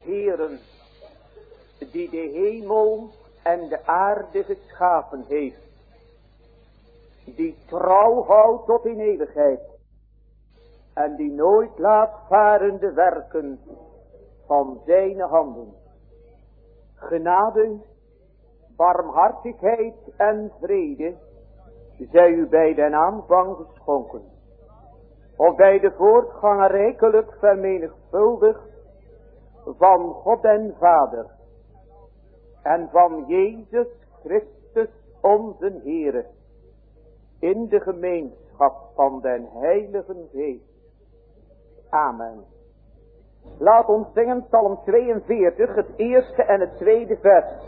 Heeren, die de hemel en de aarde geschapen heeft, die trouw houdt tot in eeuwigheid en die nooit laat varen de werken van zijn handen. Genade, barmhartigheid en vrede zij u bij den aanvang geschonken, of bij de voortgang rijkelijk vermenigvuldigd van God en Vader en van Jezus Christus onze Heere, in de gemeenschap van den Heiligen Geest. Amen. Laat ons zingen Psalm 42, het eerste en het tweede vers.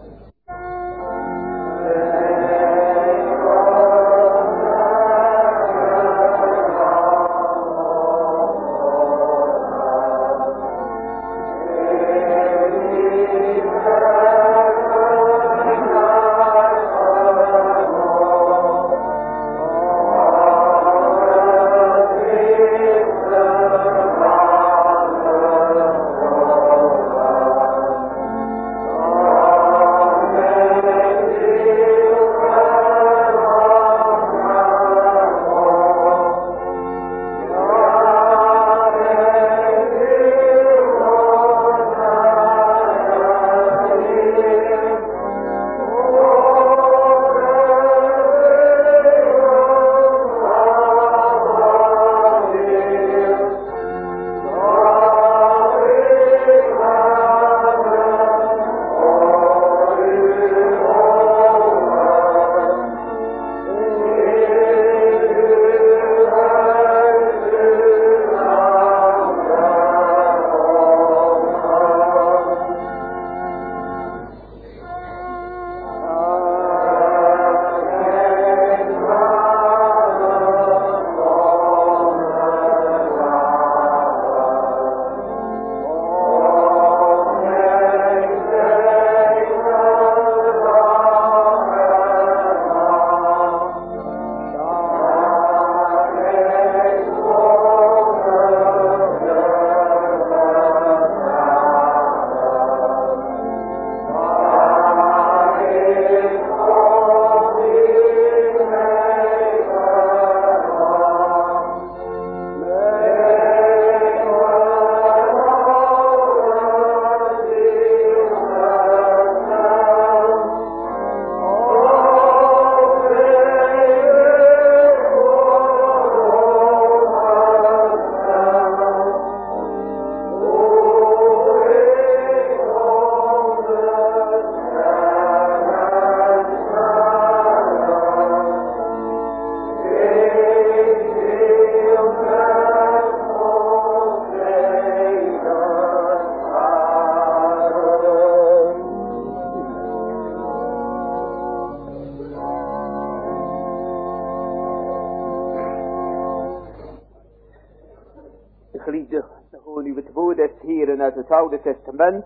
Uit het Oude Testament,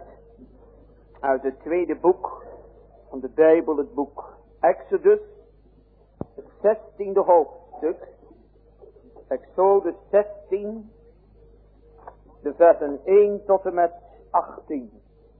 uit het tweede boek van de Bijbel, het boek Exodus, het 16e hoofdstuk, Exodus 16, de versen 1 tot en met 18.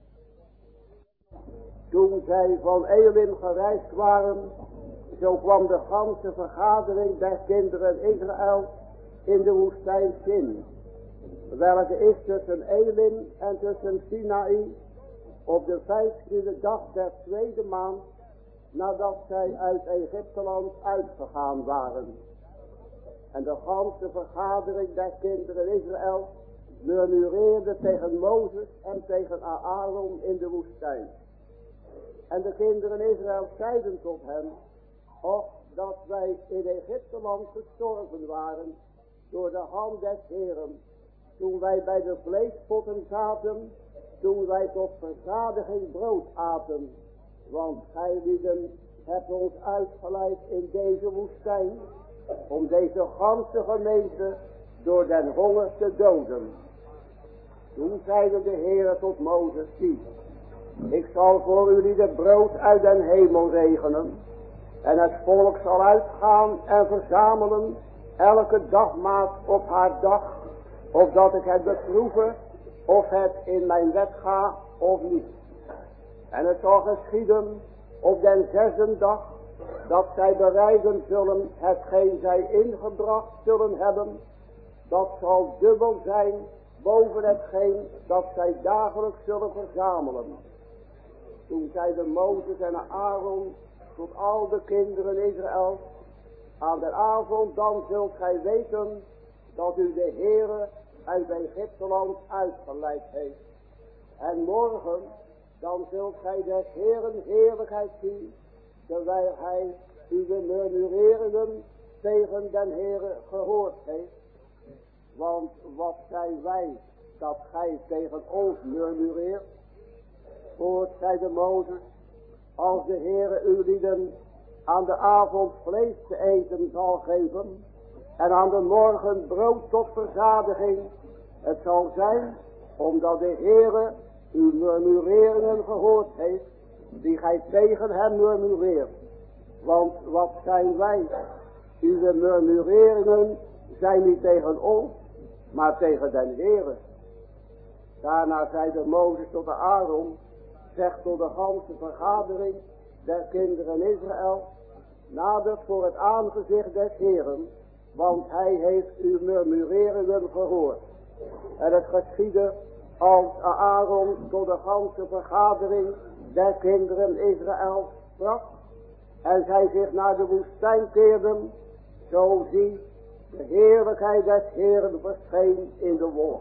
Toen zij van Elim gereisd waren, zo kwam de ganse vergadering der kinderen Israël in de woestijn Sin, welke is tussen Elim en tussen Sinaï, op de 15e dag der tweede maand, nadat zij uit Egypteland uitgegaan waren. En de ganse vergadering der kinderen Israël murmureerde tegen Mozes en tegen Aaron in de woestijn. En de kinderen Israël zeiden tot hem: Och, dat wij in Egypteland gestorven waren door de hand des Heeren, toen wij bij de vleespotten zaten, toen wij tot verzadiging brood aten. Want gij lieden hebt ons uitgeleid in deze woestijn, om deze ganse gemeente door den honger te doden. Toen zeide de Heere tot Mozes: zie, ik zal voor jullie de brood uit den hemel regenen, en het volk zal uitgaan en verzamelen elke dagmaat op haar dag, opdat ik het beproeve of het in mijn wet gaat of niet. En het zal geschieden op den 6e dag, dat zij bereiden zullen hetgeen zij ingebracht zullen hebben. Dat zal dubbel zijn boven hetgeen dat zij dagelijks zullen verzamelen. Toen zeiden Mozes en Aaron tot al de kinderen Israël: aan de avond dan zult gij weten dat u de Heere uit Egypteland uitgeleid heeft. En morgen dan zult gij des Heeren heerlijkheid zien, terwijl hij uw murmureringen tegen den Heere gehoord heeft. Want wat zijn wij dat gij tegen ons murmureert? Hoort, zeide Mozes, als de Heere uw lieden aan de avond vlees te eten zal geven en aan de morgen brood tot verzadiging. Het zal zijn omdat de Heere uw murmureringen gehoord heeft, die gij tegen hem murmureert. Want wat zijn wij? Uw murmureringen zijn niet tegen ons, maar tegen den Heere. Daarna zeide Mozes tot de Aaron: zeg tot de ganse vergadering der kinderen Israël: nadert voor het aangezicht des Heeren, want hij heeft uw murmureringen gehoord. En het geschiedde als Aaron tot de ganse vergadering der kinderen Israël sprak, en zij zich naar de woestijn keerden, zo zie, de heerlijkheid des Heeren verscheen in de wolk.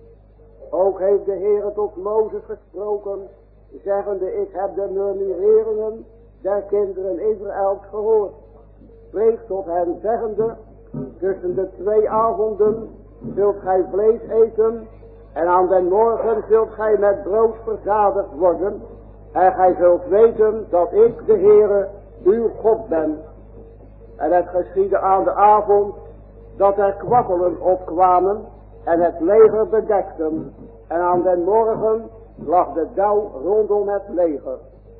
Ook heeft de Heere tot Mozes gesproken, zeggende: ik heb de murmureringen der kinderen Israëls gehoord. Spreek tot hen, zeggende: tussen de 2 avonden zult gij vlees eten, en aan den morgen zult gij met brood verzadigd worden, en gij zult weten dat ik, de Heere, uw God ben. En het geschiedde aan de avond, dat er kwakkelen opkwamen en het leger bedekten, en aan den morgen lag de dauw rondom het leger.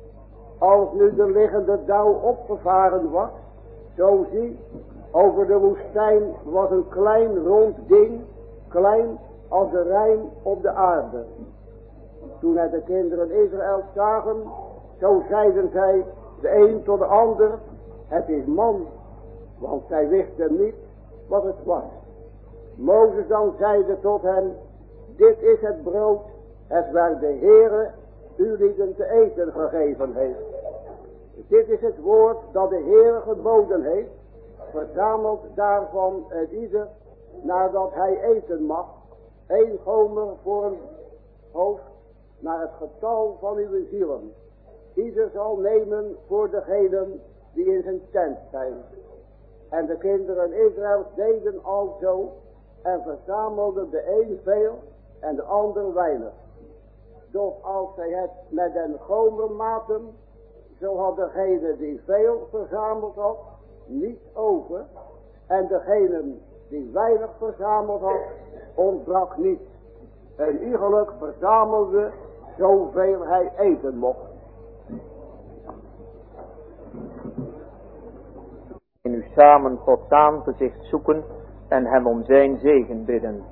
Als nu de liggende dauw opgevaren was, zo zie, over de woestijn was een klein rond ding, klein als de rijm op de aarde. Toen het de kinderen Israël zagen, zo zeiden zij de een tot de ander: het is man, want zij wisten niet wat het was. Mozes dan zeide tot hen: dit is het brood, hetwelk de Heere u lieden te eten gegeven heeft. Dit is het woord dat de Heere geboden heeft. Verzamelt daarvan het ieder, nadat hij eten mag, 1 gomer voor een hoofd, naar het getal van uw zielen. Ieder zal nemen voor degenen die in zijn tent zijn. En de kinderen Israëls deden alzo, en verzamelden de een veel en de ander weinig. Doch als zij het met den gomer maten, zo had degene die veel verzameld had, niet over, en degene die weinig verzameld had, ontbrak niet. En iegelijk verzamelde zoveel hij eten mocht. En nu samen Gods aangezicht zoeken en hem om zijn zegen bidden.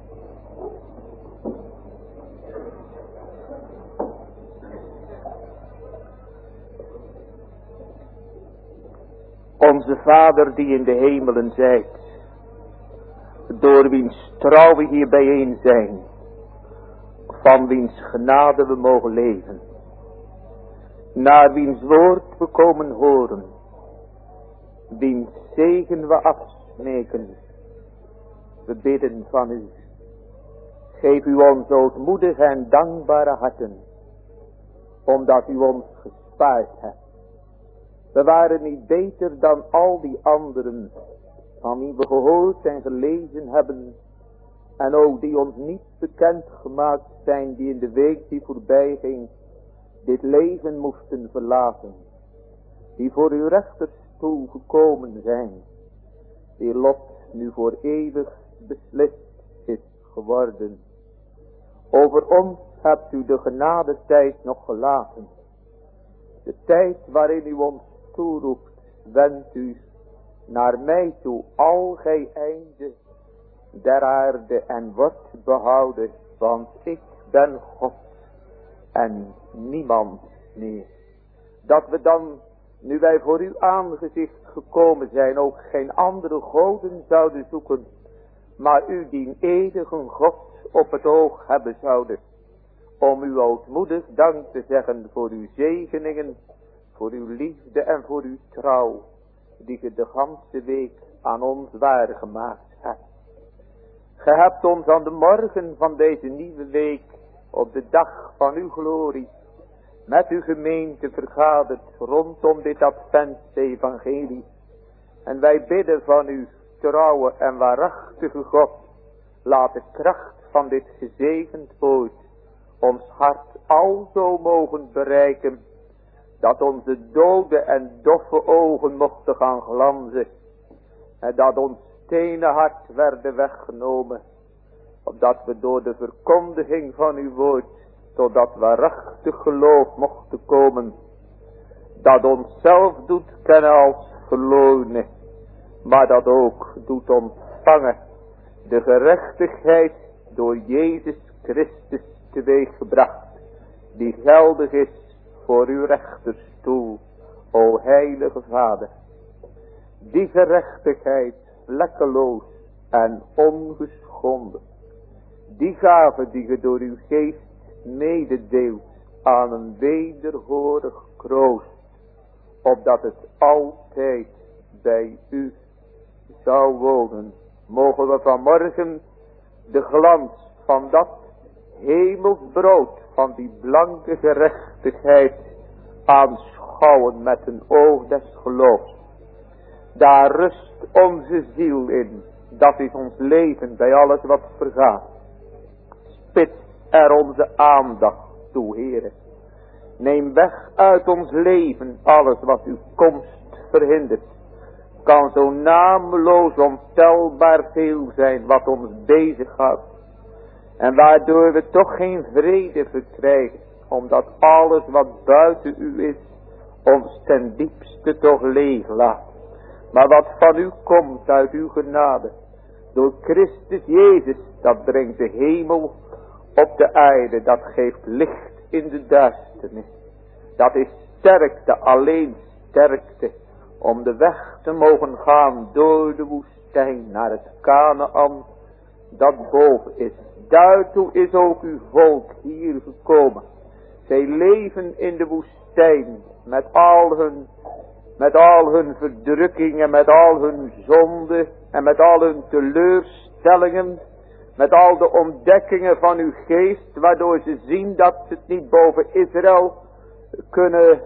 Onze Vader die in de hemelen zijt, door wiens trouw we hier bijeen zijn, van wiens genade we mogen leven, naar wiens woord we komen horen, wiens zegen we afsmeken. We bidden van u, geef u ons ootmoedige en dankbare harten, omdat u ons gespaard hebt. We waren niet beter dan al die anderen, van wie we gehoord en gelezen hebben, en ook die ons niet bekend gemaakt zijn, die in de week die voorbij ging, dit leven moesten verlaten, die voor uw rechterstoel gekomen zijn, die lot nu voor eeuwig beslist is geworden. Over ons hebt u de genadetijd nog gelaten, de tijd waarin u ons toeroept: wendt u naar mij toe al gij einde der aarde en wordt behouden, want ik ben God en niemand meer. Dat we dan, nu wij voor uw aangezicht gekomen zijn, ook geen andere goden zouden zoeken, maar u die eeuwige God op het oog hebben zouden. Om u ootmoedig dank te zeggen voor uw zegeningen, voor uw liefde en voor uw trouw, die ge de ganse week aan ons waargemaakt hebt. Ge hebt ons aan de morgen van deze nieuwe week, op de dag van uw glorie, met uw gemeente vergaderd rondom dit Advents-evangelie. En wij bidden van u, trouwe en waarachtige God, laat de kracht van dit gezegend woord ons hart alzo mogen bereiken, dat onze dode en doffe ogen mochten gaan glanzen, en dat ons stenen hart werden weggenomen, opdat we door de verkondiging van uw woord tot dat waarachtig geloof mochten komen, dat ons zelf doet kennen als verloren, maar dat ook doet ontvangen de gerechtigheid door Jezus Christus teweeggebracht, die geldig is voor uw rechterstoel, o heilige Vader. Die gerechtigheid vlekkeloos en ongeschonden, die gave die ge door uw geest mededeelt aan een wederhorig kroost, opdat het altijd bij u zou wonen. Mogen we vanmorgen de glans van dat hemels brood, van die blanke gerechtigheid aanschouwen met een oog des geloofs. Daar rust onze ziel in. Dat is ons leven bij alles wat vergaat. Spits er onze aandacht toe, Heere. Neem weg uit ons leven alles wat uw komst verhindert. Kan zo nameloos ontelbaar veel zijn wat ons bezighoudt. En waardoor we toch geen vrede verkrijgen. Omdat alles wat buiten u is ons ten diepste toch leeg laat. Maar wat van u komt uit uw genade, door Christus Jezus, dat brengt de hemel op de aarde, dat geeft licht in de duisternis. Dat is sterkte, alleen sterkte, om de weg te mogen gaan door de woestijn naar het Kanaan dat boven is. Daartoe is ook uw volk hier gekomen. Zij leven in de woestijn met al hun verdrukkingen, met al hun zonden en met al hun teleurstellingen, met al de ontdekkingen van uw geest, waardoor ze zien dat ze het niet boven Israël kunnen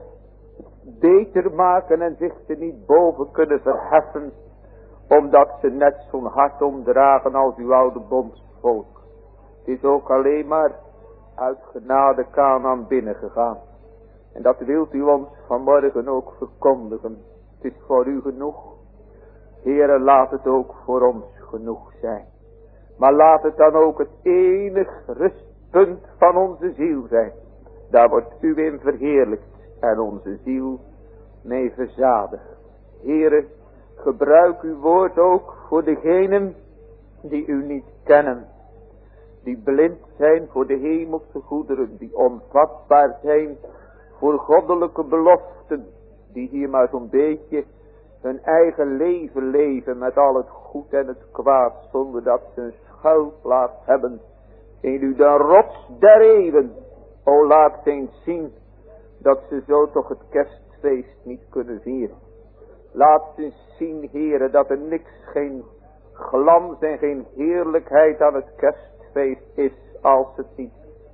beter maken en zich er niet boven kunnen verheffen, omdat ze net zo'n hart omdragen als uw oude bondsvolk. Het is ook alleen maar uit genade Kanaan binnengegaan. En dat wilt u ons vanmorgen ook verkondigen. Het is voor u genoeg. Heere, laat het ook voor ons genoeg zijn. Maar laat het dan ook het enig rustpunt van onze ziel zijn. Daar wordt u in verheerlijkt en onze ziel mee verzadigd. Heere, gebruik uw woord ook voor degenen die u niet kennen. Die blind zijn voor de hemelse goederen. Die onvatbaar zijn voor goddelijke beloften. Die hier maar zo'n beetje hun eigen leven leven met al het goed en het kwaad. Zonder dat ze een schuilplaats hebben in u, de rots der eeuwen. O, laat ze eens zien dat ze zo toch het kerstfeest niet kunnen vieren. Laat ze eens zien, Heere, dat er niks, geen glans en geen heerlijkheid aan het kerstfeest is, als het niet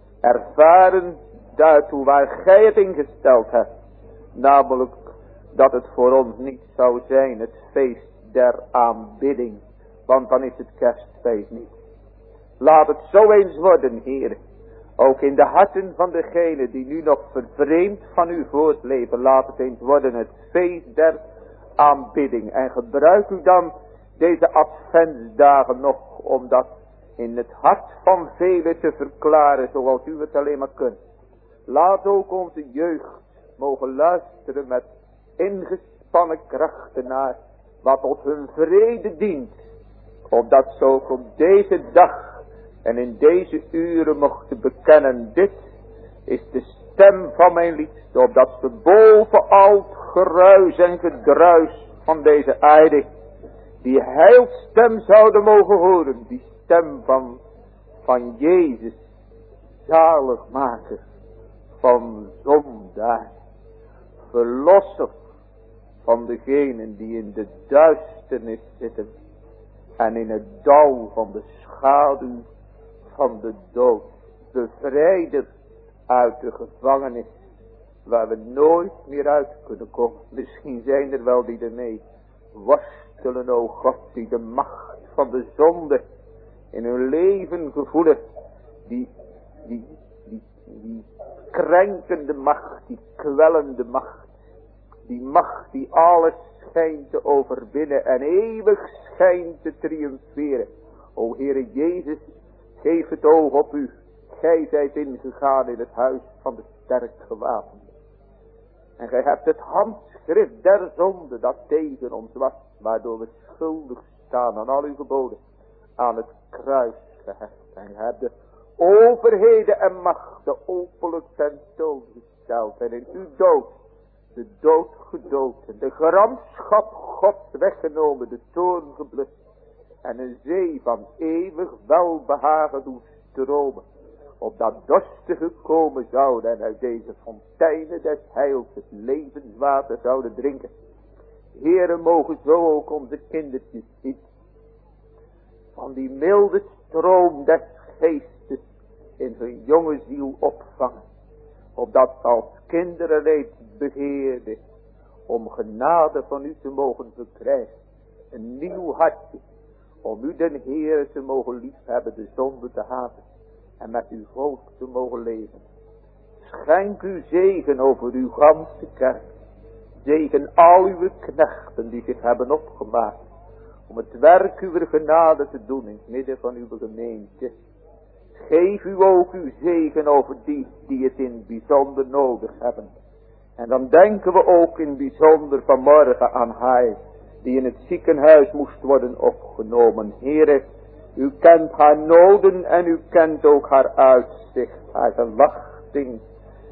ervaren daartoe waar gij het ingesteld hebt. Namelijk dat het voor ons niet zou zijn het feest der aanbidding, want dan is het kerstfeest niet. Laat het zo eens worden, Heere. Ook in de harten van degenen die nu nog vervreemd van u voortleven, laat het eens worden het feest der aanbidding. En gebruik u dan deze adventsdagen nog om dat in het hart van velen te verklaren zoals u het alleen maar kunt. Laat ook onze jeugd mogen luisteren met ingespannen krachten naar wat tot hun vrede dient. Opdat ze ook op deze dag En in deze uren mochten bekennen, dit is de stem van mijn liefste, opdat we boven al het geruis en gedruis van deze aarde die heilstem zouden mogen horen. Die stem van Jezus, zaligmaker van zondaar, verlosser van degenen die in de duisternis zitten en in het dal van de schaduw van de dood, bevrijder uit de gevangenis waar we nooit meer uit kunnen komen. Misschien zijn er wel die ermee worstelen, o God, die de macht van de zonde in hun leven gevoelen, die krenkende macht, die kwellende macht, die macht die alles schijnt te overwinnen en eeuwig schijnt te triomferen. O Heere Jezus, geef het oog op u. Gij zijt ingegaan in het huis van de sterk gewapende. En gij hebt het handschrift der zonde dat tegen ons was, waardoor we schuldig staan aan al uw geboden, aan het kruis gehecht. En gij hebt de overheden en machten openlijk tentoongesteld en in uw dood, de dood gedood en de gramschap Gods weggenomen, de toorn geblust en een zee van eeuwig welbehagen doen stromen, opdat dorstigen komen zouden en uit deze fonteinen des heils het levenswater zouden drinken. Heere, mogen zo ook onze kindertjes zien van die milde stroom des geestes in hun jonge ziel opvangen, opdat als kinderen reeds begeerden om genade van u te mogen verkrijgen, een nieuw hartje, om u den Heere te mogen liefhebben, de zonde te haten en met uw volk te mogen leven. Schenk uw zegen over uw ganse kerk. Zegen al uw knechten die zich hebben opgemaakt om het werk uw genade te doen in het midden van uw gemeente. Geef u ook uw zegen over die het in bijzonder nodig hebben. En dan denken we ook in bijzonder vanmorgen aan haar die in het ziekenhuis moest worden opgenomen. Heere, u kent haar noden en u kent ook haar uitzicht, haar verwachting.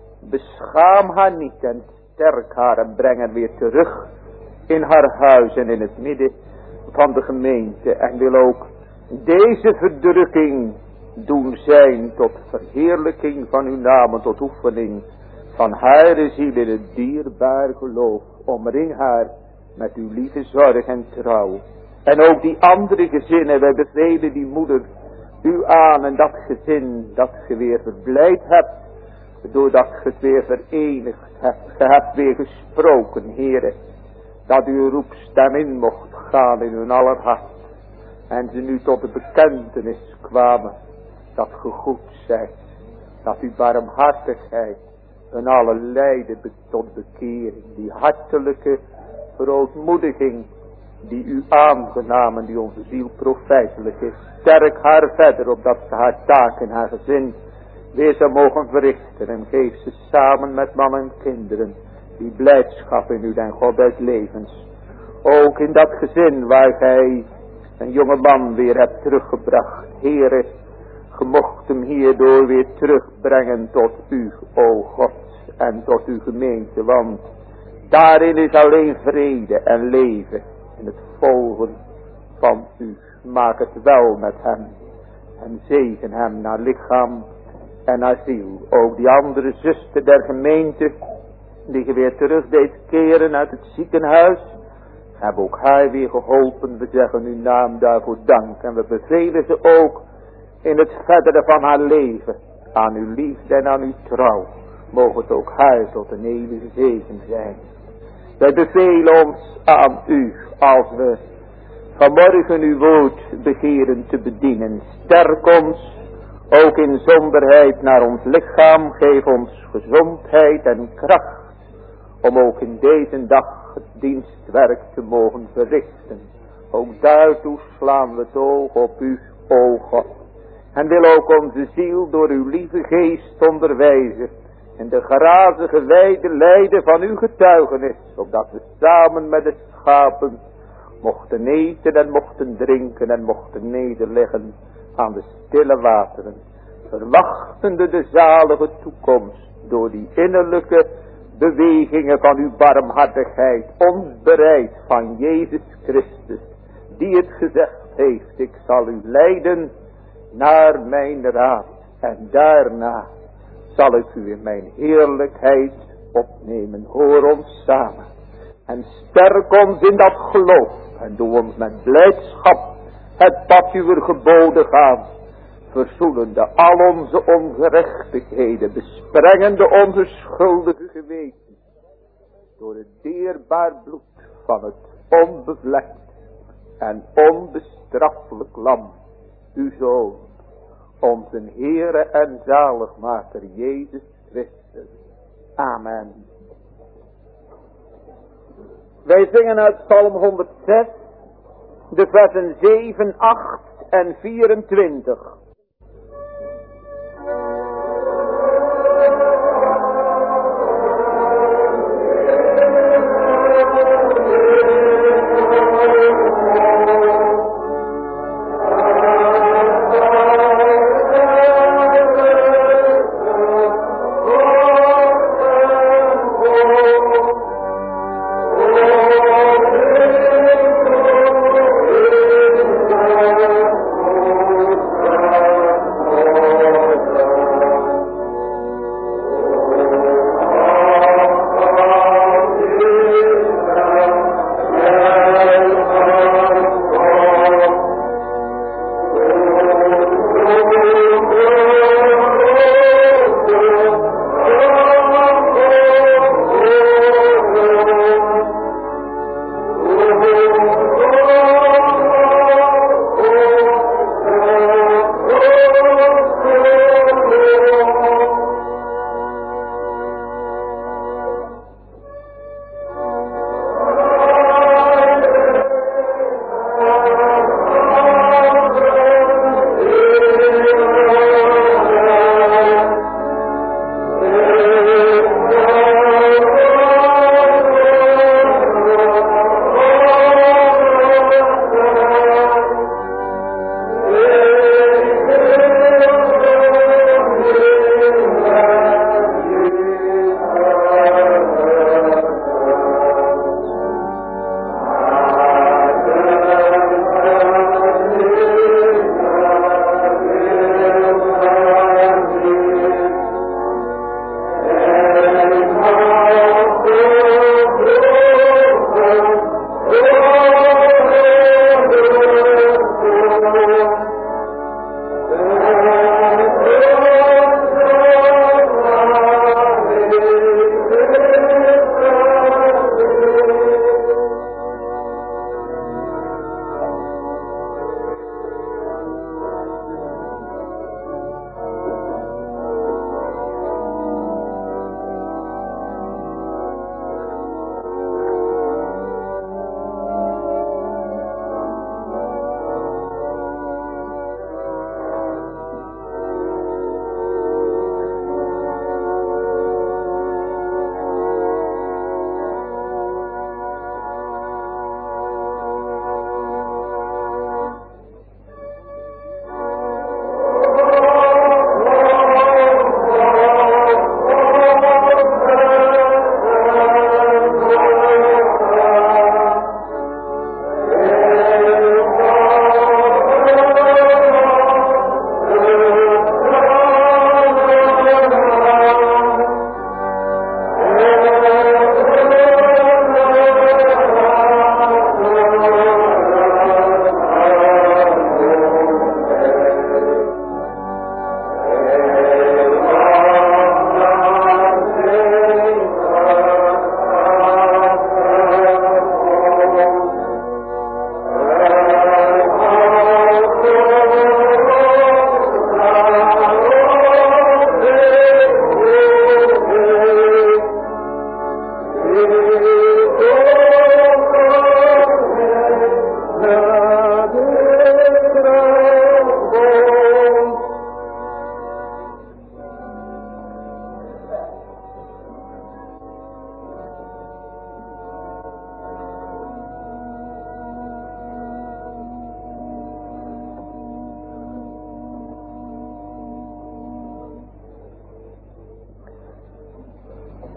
Beschaam haar niet en sterk haar en breng haar weer terug in haar huis en in het midden van de gemeente. En wil ook deze verdrukking doen zijn tot verheerlijking van uw naam, tot oefening van haar ziel in het dierbaar geloof. Omring haar met uw lieve zorg en trouw. En ook die andere gezinnen, wij bevelen die moeder u aan en dat gezin dat ge weer verblijd hebt, doordat ge het weer verenigd hebt. Ge hebt weer gesproken, Heere, dat uw roepstem in mocht gaan in hun aller hart. En ze nu tot de bekentenis kwamen dat ge goed zijt, dat uw barmhartigheid en alle lijden tot bekering, die hartelijke verootmoediging die u aangenamen, die onze ziel profijtelijk is. Sterk haar verder, opdat ze haar taak en haar gezin weer zou mogen verrichten. En geef ze samen met man en kinderen die blijdschap in u den God des levens. Ook in dat gezin waar gij een jonge man weer hebt teruggebracht. Heere, ge mocht hem hierdoor weer terugbrengen tot u, o God, en tot uw gemeente. Want daarin is alleen vrede en leven. In het volgen van u. Maak het wel met hem. En zegen hem naar lichaam en naar ziel. Ook die andere zuster der gemeente, die je weer terug deed keren uit het ziekenhuis, hebben ook haar weer geholpen. We zeggen uw naam daarvoor dank. En we bevelen ze ook in het verdere van haar leven aan uw liefde en aan uw trouw. Mogen het ook haar tot een eeuwige zegen zijn. Wij bevelen ons aan u als we vanmorgen uw woord begeren te bedienen. Sterk ons ook in zonderheid naar ons lichaam. Geef ons gezondheid en kracht om ook in deze dag het dienstwerk te mogen verrichten. Ook daartoe slaan we het oog op u, o God. En wil ook onze ziel door uw lieve geest onderwijzen in de grazige weide lijden van uw getuigenis, opdat we samen met de schapen mochten eten en mochten drinken en mochten nederleggen aan de stille wateren, verwachtende de zalige toekomst, door die innerlijke bewegingen van uw barmhartigheid, ons bereid van Jezus Christus, die het gezegd heeft, ik zal u leiden naar mijn raad, en daarna zal ik u in mijn heerlijkheid opnemen. Hoor ons samen en sterk ons in dat geloof, en doe ons met blijdschap het pad uw geboden gaan, verzoenende al onze ongerechtigheden, besprengende onze schuldige geweten, door het dierbaar bloed van het onbevlekt en onbestraffelijk lam, uw Zoon, onze Heere en Zaligmaker Jezus Christus. Amen. Wij zingen uit Psalm 106, de versen 7, 8 en 24.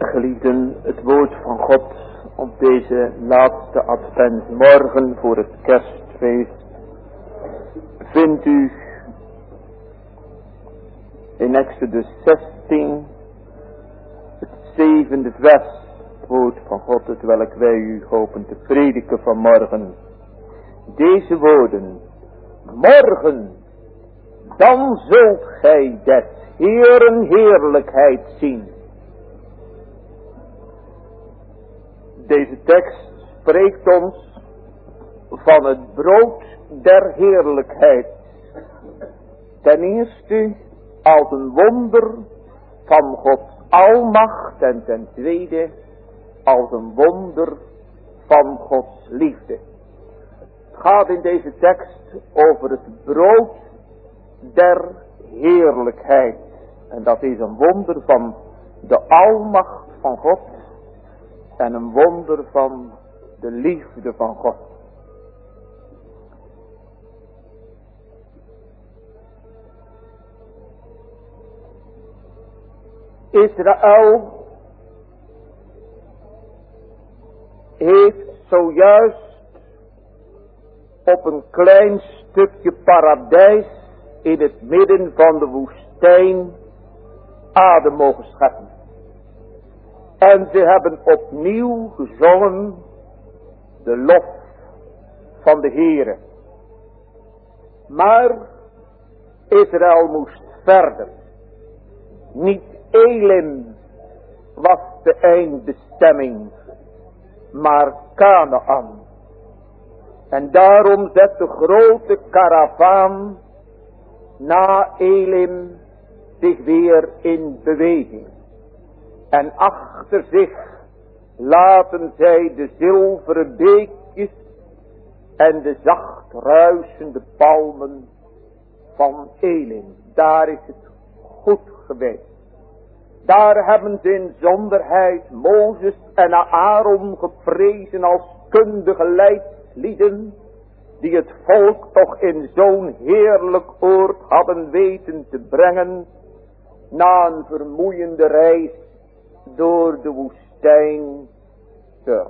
Geliefden, het woord van God op deze laatste adventsmorgen voor het kerstfeest vindt u in Exodus 16, het 7e vers, het woord van God, het welk wij u hopen te prediken vanmorgen. Deze woorden: morgen, dan zult gij des Heeren heerlijkheid zien. Deze tekst spreekt ons van het brood der heerlijkheid. Ten eerste als een wonder van Gods almacht en ten tweede als een wonder van Gods liefde. Het gaat in deze tekst over het brood der heerlijkheid. En dat is een wonder van de almacht van God en een wonder van de liefde van God. Israël heeft zojuist op een klein stukje paradijs in het midden van de woestijn adem mogen scheppen. En ze hebben opnieuw gezongen de lof van de Heere. Maar Israël moest verder. Niet Elim was de eindbestemming, maar Kanaan. En daarom zet de grote karavaan na Elim zich weer in beweging. En achter zich laten zij de zilveren beekjes en de zacht ruisende palmen van Elim. Daar is het goed geweest. Daar hebben ze in zonderheid Mozes en Aaron geprezen als kundige leidslieden, die het volk toch in zo'n heerlijk oord hadden weten te brengen, na een vermoeiende reis door de woestijn Sur.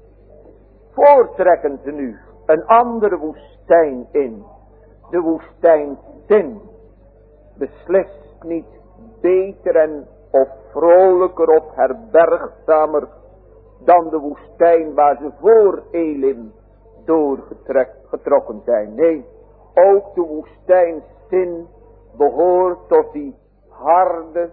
Voortrekken ze nu een andere woestijn in, de woestijn Sin, beslist niet beter en of vrolijker of herbergzamer dan de woestijn waar ze voor Elim doorgetrokken zijn. Nee, ook de woestijn Sin behoort tot die harde,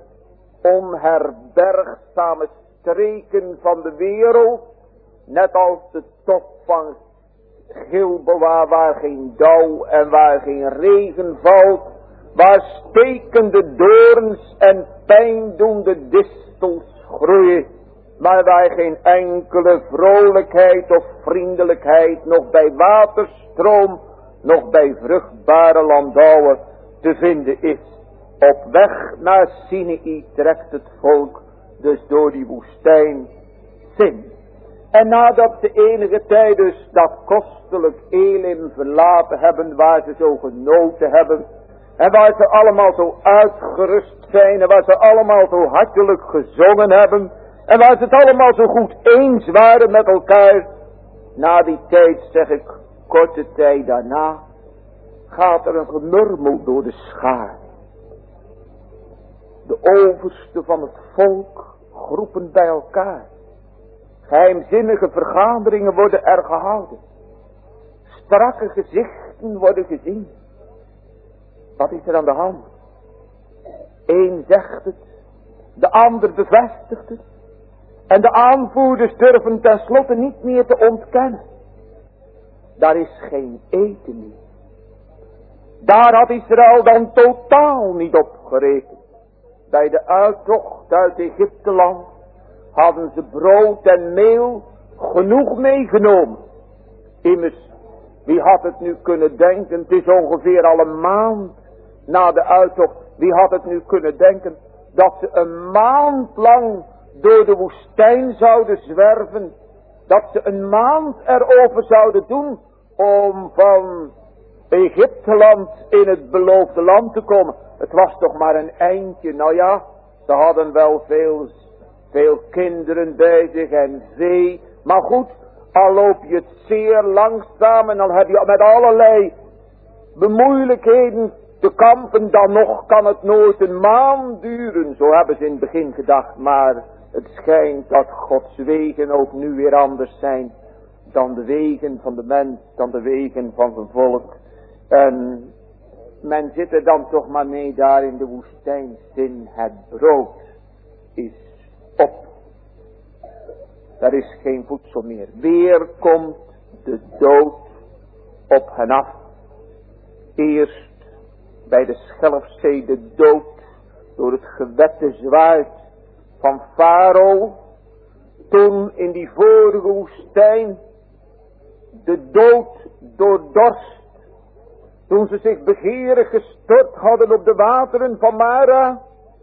onherbergzame streken van de wereld, net als de top van Gilboa, waar geen dauw en waar geen regen valt, waar stekende doorns en pijndoende distels groeien, maar waar geen enkele vrolijkheid of vriendelijkheid, nog bij waterstroom, nog bij vruchtbare landouwen te vinden is. Op weg naar Sinai trekt het volk dus door die woestijn Sin. En nadat ze enige tijd dus dat kostelijk Elim verlaten hebben, waar ze zo genoten hebben, en waar ze allemaal zo uitgerust zijn, en waar ze allemaal zo hartelijk gezongen hebben, en waar ze het allemaal zo goed eens waren met elkaar, na die tijd, zeg ik, korte tijd daarna, gaat er een gemurmel door de schaar. De overste van het volk groepen bij elkaar. Geheimzinnige vergaderingen worden er gehouden. Strakke gezichten worden gezien. Wat is er aan de hand? Eén zegt het, de ander bevestigt het. En de aanvoerders durven tenslotte niet meer te ontkennen. Daar is geen eten meer. Daar had Israël dan totaal niet op gerekend. Bij de uittocht uit Egypteland hadden ze brood en meel genoeg meegenomen. Immers, wie had het nu kunnen denken, het is ongeveer al een maand na de uittocht, wie had het nu kunnen denken dat ze een maand lang door de woestijn zouden zwerven, dat ze een maand erover zouden doen om van Egypteland in het beloofde land te komen. Het was toch maar een eindje. Nou ja, ze hadden wel veel Veel kinderen bij zich en vee. Maar goed, al loop je het zeer langzaam en al heb je met allerlei bemoeilijkheden te kampen, dan nog kan het nooit een maand duren. Zo hebben ze in het begin gedacht, maar het schijnt dat Gods wegen ook nu weer anders zijn dan de wegen van de mens, dan de wegen van zijn volk. En men zit er dan toch maar mee daar in de woestijn. Het brood is op. Er is geen voedsel meer. Weer komt de dood op hen af. Eerst bij de Schelfzee de dood door het gewette zwaard van Farao. Toen in die vorige woestijn de dood door dorst. Toen ze zich begeerig gestort hadden op de wateren van Mara.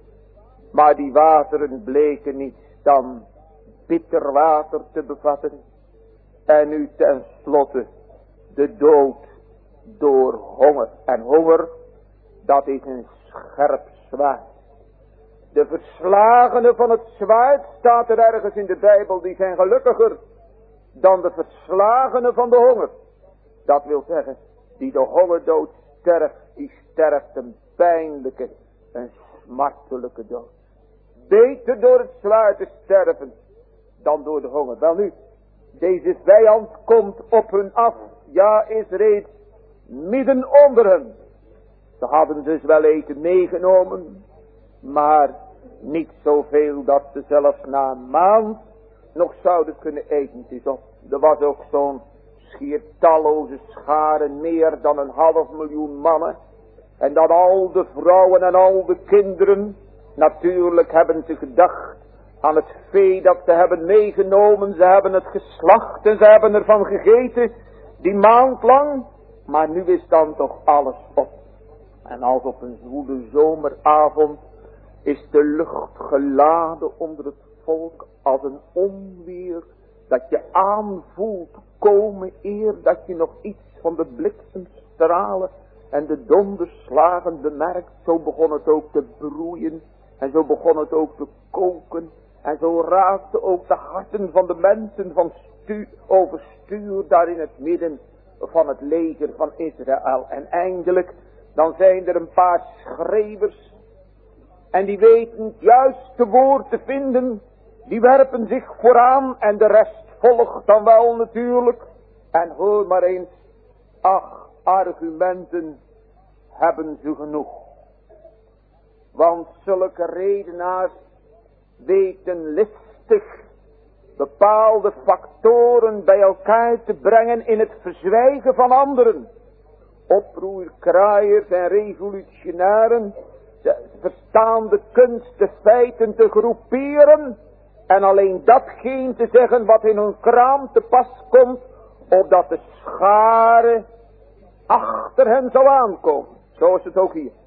Maar die wateren bleken niet dan bitter water te bevatten. En nu tenslotte de dood door honger. En honger, dat is een scherp zwaard. De verslagenen van het zwaard, staat er ergens in de Bijbel, die zijn gelukkiger dan de verslagenen van de honger. Dat wil zeggen, die de hongerdood sterft, die sterft een pijnlijke, een smartelijke dood. Beter door het zwaard te sterven dan door de honger. Wel nu, deze vijand komt op hun af, ja, is reeds midden onder hen. Ze hadden dus wel eten meegenomen, maar niet zoveel dat ze zelfs na een maand nog zouden kunnen eten. Het is op. Er was ook zo'n schier talloze scharen, meer dan 500.000 mannen. En dat al de vrouwen en al de kinderen, natuurlijk hebben ze gedacht aan het vee dat ze hebben meegenomen. Ze hebben het geslacht en ze hebben ervan gegeten die maand lang. Maar nu is dan toch alles op. En als op een zwoele zomeravond is de lucht geladen onder het volk als een onweer dat je aanvoelt komen eer dat je nog iets van de bliksemstralen en de donderslagen bemerkt. Zo begon het ook te broeien en zo begon het ook te koken en zo raakte ook de harten van de mensen van overstuur daar in het midden van het leger van Israël. En eindelijk, dan zijn er een paar schreeuwers en die weten het juiste woord te vinden. Die werpen zich vooraan en de rest volgt dan wel natuurlijk. En hoor maar eens, ach, argumenten hebben ze genoeg. Want zulke redenaars weten listig bepaalde factoren bij elkaar te brengen in het verzwijgen van anderen. Oproerkraaiers en revolutionairen, ze verstaan de kunst de feiten te groeperen en alleen datgene te zeggen wat in hun kraam te pas komt, opdat de schare achter hen zou aankomen. Zo is het ook hier.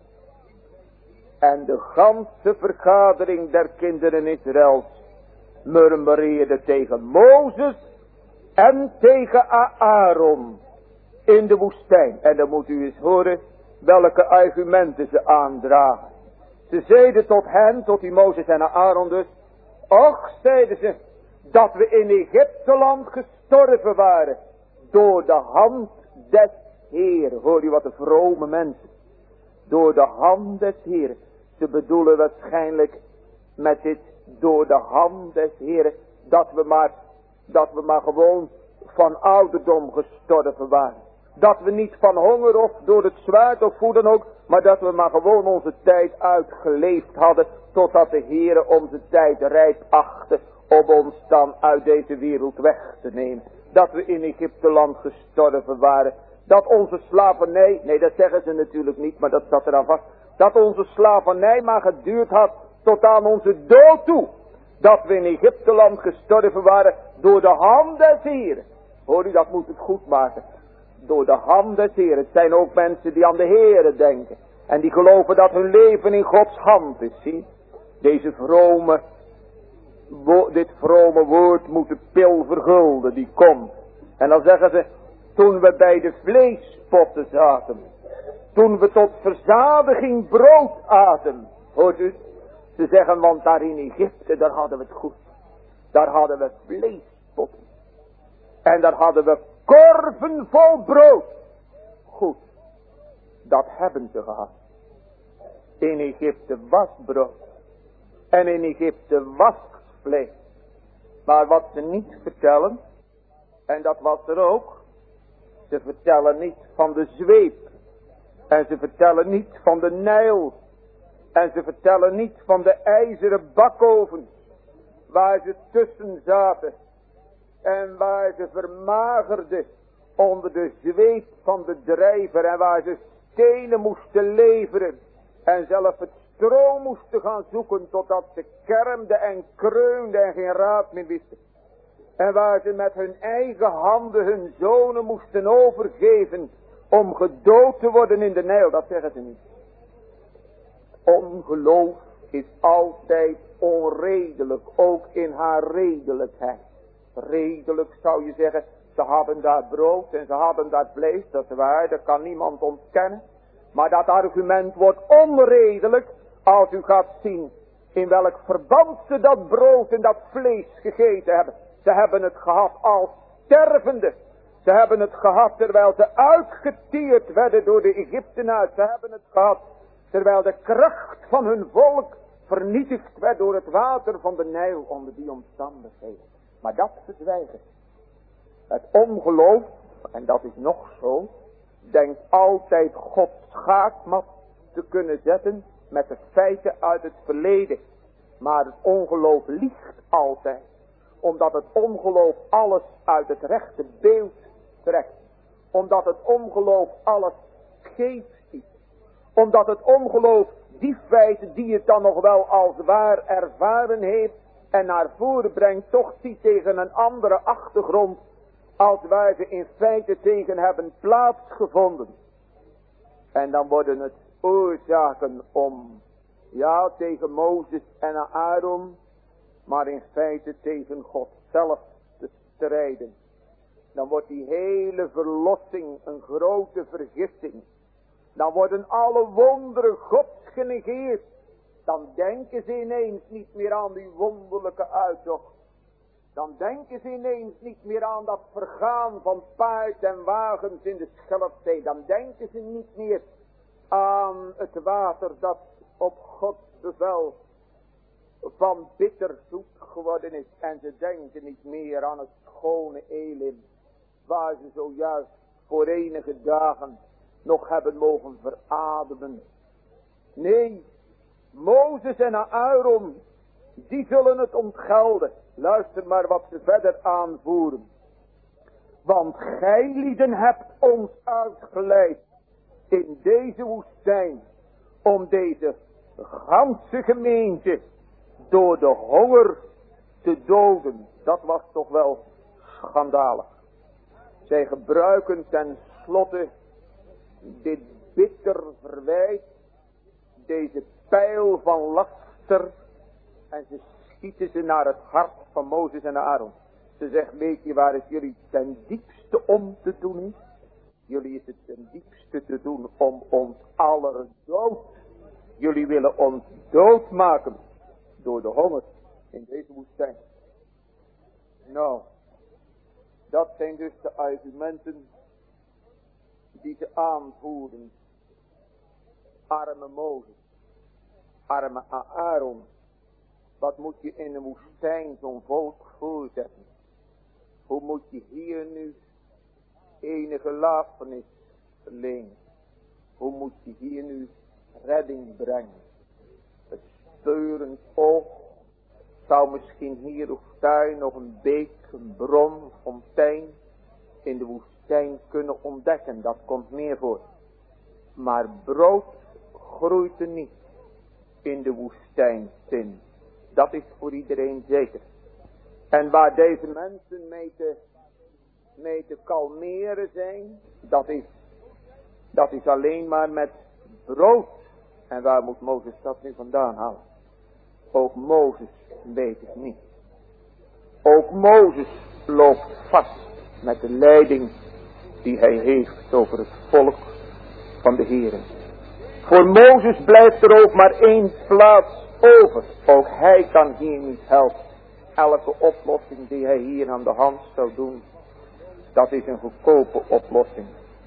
En de ganse vergadering der kinderen Israëls murmureerde tegen Mozes en tegen Aaron in de woestijn. En dan moet u eens horen welke argumenten ze aandragen. Ze zeiden tot hen, tot die Mozes en Aaron dus, och, zeiden ze, dat we in Egypteland gestorven waren door de hand des Heeren. Hoor je wat de vrome mensen. Door de hand des Heeren. Ze bedoelen waarschijnlijk met dit door de hand des Heeren dat we maar gewoon van ouderdom gestorven waren. Dat we niet van honger of door het zwaard of hoe dan ook, maar dat we maar gewoon onze tijd uitgeleefd hadden, totdat de Heere onze tijd rijp achtte om ons dan uit deze wereld weg te nemen. Dat we in Egypteland gestorven waren. Dat onze slavernij, nee dat zeggen ze natuurlijk niet, maar dat staat eraan vast. Dat onze slavernij maar geduurd had tot aan onze dood toe. Dat we in Egypteland gestorven waren door de hand des Heeren. Hoor u, dat moet het goed maken. Door de hand des Heeren. Het zijn ook mensen die aan de Heere denken. En die geloven dat hun leven in Gods hand is. Zie, deze dit vrome woord moet de pil vergulden die komt. En dan zeggen ze, toen we bij de vleespotten zaten. Toen we tot verzadiging brood aten. Hoort u? Ze zeggen, want daar in Egypte, daar hadden we het goed. Daar hadden we vleespotten. En daar hadden we korven vol brood. Goed, dat hebben ze gehad. In Egypte was brood. En in Egypte was vlees. Maar wat ze niet vertellen, en dat was er ook, ze vertellen niet van de zweep. En ze vertellen niet van de Nijl. En ze vertellen niet van de ijzeren bakoven, waar ze tussen zaten. En waar ze vermagerden onder de zweep van de drijver. En waar ze stenen moesten leveren. En zelf het stro moesten gaan zoeken totdat ze kermden en kreunden en geen raad meer wisten. En waar ze met hun eigen handen hun zonen moesten overgeven om gedood te worden in de Nijl. Dat zeggen ze niet. Ongeloof is altijd onredelijk, ook in haar redelijkheid. Redelijk zou je zeggen, ze hadden daar brood en ze hadden daar vlees, dat is waar, dat kan niemand ontkennen. Maar dat argument wordt onredelijk als u gaat zien in welk verband ze dat brood en dat vlees gegeten hebben. Ze hebben het gehad als stervende. Ze hebben het gehad terwijl ze uitgeteerd werden door de Egyptenaren. Ze hebben het gehad terwijl de kracht van hun volk vernietigd werd door het water van de Nijl onder die omstandigheden. Maar dat verzwijgen. Het ongeloof, en dat is nog zo, denkt altijd Gods schaakmat te kunnen zetten met de feiten uit het verleden. Maar het ongeloof liegt altijd. Omdat het ongeloof alles uit het rechte beeld trekt. Omdat het ongeloof alles scheef ziet. Omdat het ongeloof die feiten die het dan nog wel als waar ervaren heeft en naar voren brengt, toch ziet tegen een andere achtergrond als waar ze in feite tegen hebben plaatsgevonden. En dan worden het oorzaken om, ja, tegen Mozes en Aaron, maar in feite tegen God zelf te strijden. Dan wordt die hele verlossing een grote vergifting. Dan worden alle wonderen Gods genegeerd. Dan denken ze ineens niet meer aan die wonderlijke uittocht. Dan denken ze ineens niet meer aan dat vergaan van paard en wagens in de Schelfzee. Dan denken ze niet meer aan het water dat op Gods bevel van bitter zoet geworden is. En ze denken niet meer aan het schone Elim, waar ze zojuist voor enige dagen nog hebben mogen verademen. Nee, Mozes en Aaron, die zullen het ontgelden. Luister maar wat ze verder aanvoeren. Want gij lieden hebt ons uitgeleid in deze woestijn, om deze ganse gemeente door de honger te doden. Dat was toch wel schandalig. Zij gebruiken ten slotte dit bitter verwijt, deze pijl van laster, en ze schieten ze naar het hart van Mozes en Aaron. Ze zegt, weet je waar het jullie ten diepste om te doen is? Jullie is het ten diepste te doen om ons aller dood. Jullie willen ons doodmaken door de honger in deze woestijn. Nou, dat zijn dus de argumenten die ze aanvoeren. Arme Mozes, arme Aaron, wat moet je in de woestijn zo'n volk voorzetten? Hoe moet je hier nu enige lafenis verlenen? Hoe moet je hier nu redding brengen? Het speurend oog zou misschien hier of daar nog een beek, een bron, een fontein in de woestijn kunnen ontdekken. Dat komt meer voor. Maar brood groeit er niet in de woestijnzin. Dat is voor iedereen zeker. En waar deze mensen mee te kalmeren zijn, dat is alleen maar met brood. En waar moet Mozes dat nu vandaan halen? Ook Mozes weet het niet. Ook Mozes loopt vast met de leiding die hij heeft over het volk van de Heeren. Voor Mozes blijft er ook maar één plaats over. Ook hij kan hier niet helpen. Elke oplossing die hij hier aan de hand zou doen, dat is een goedkope oplossing.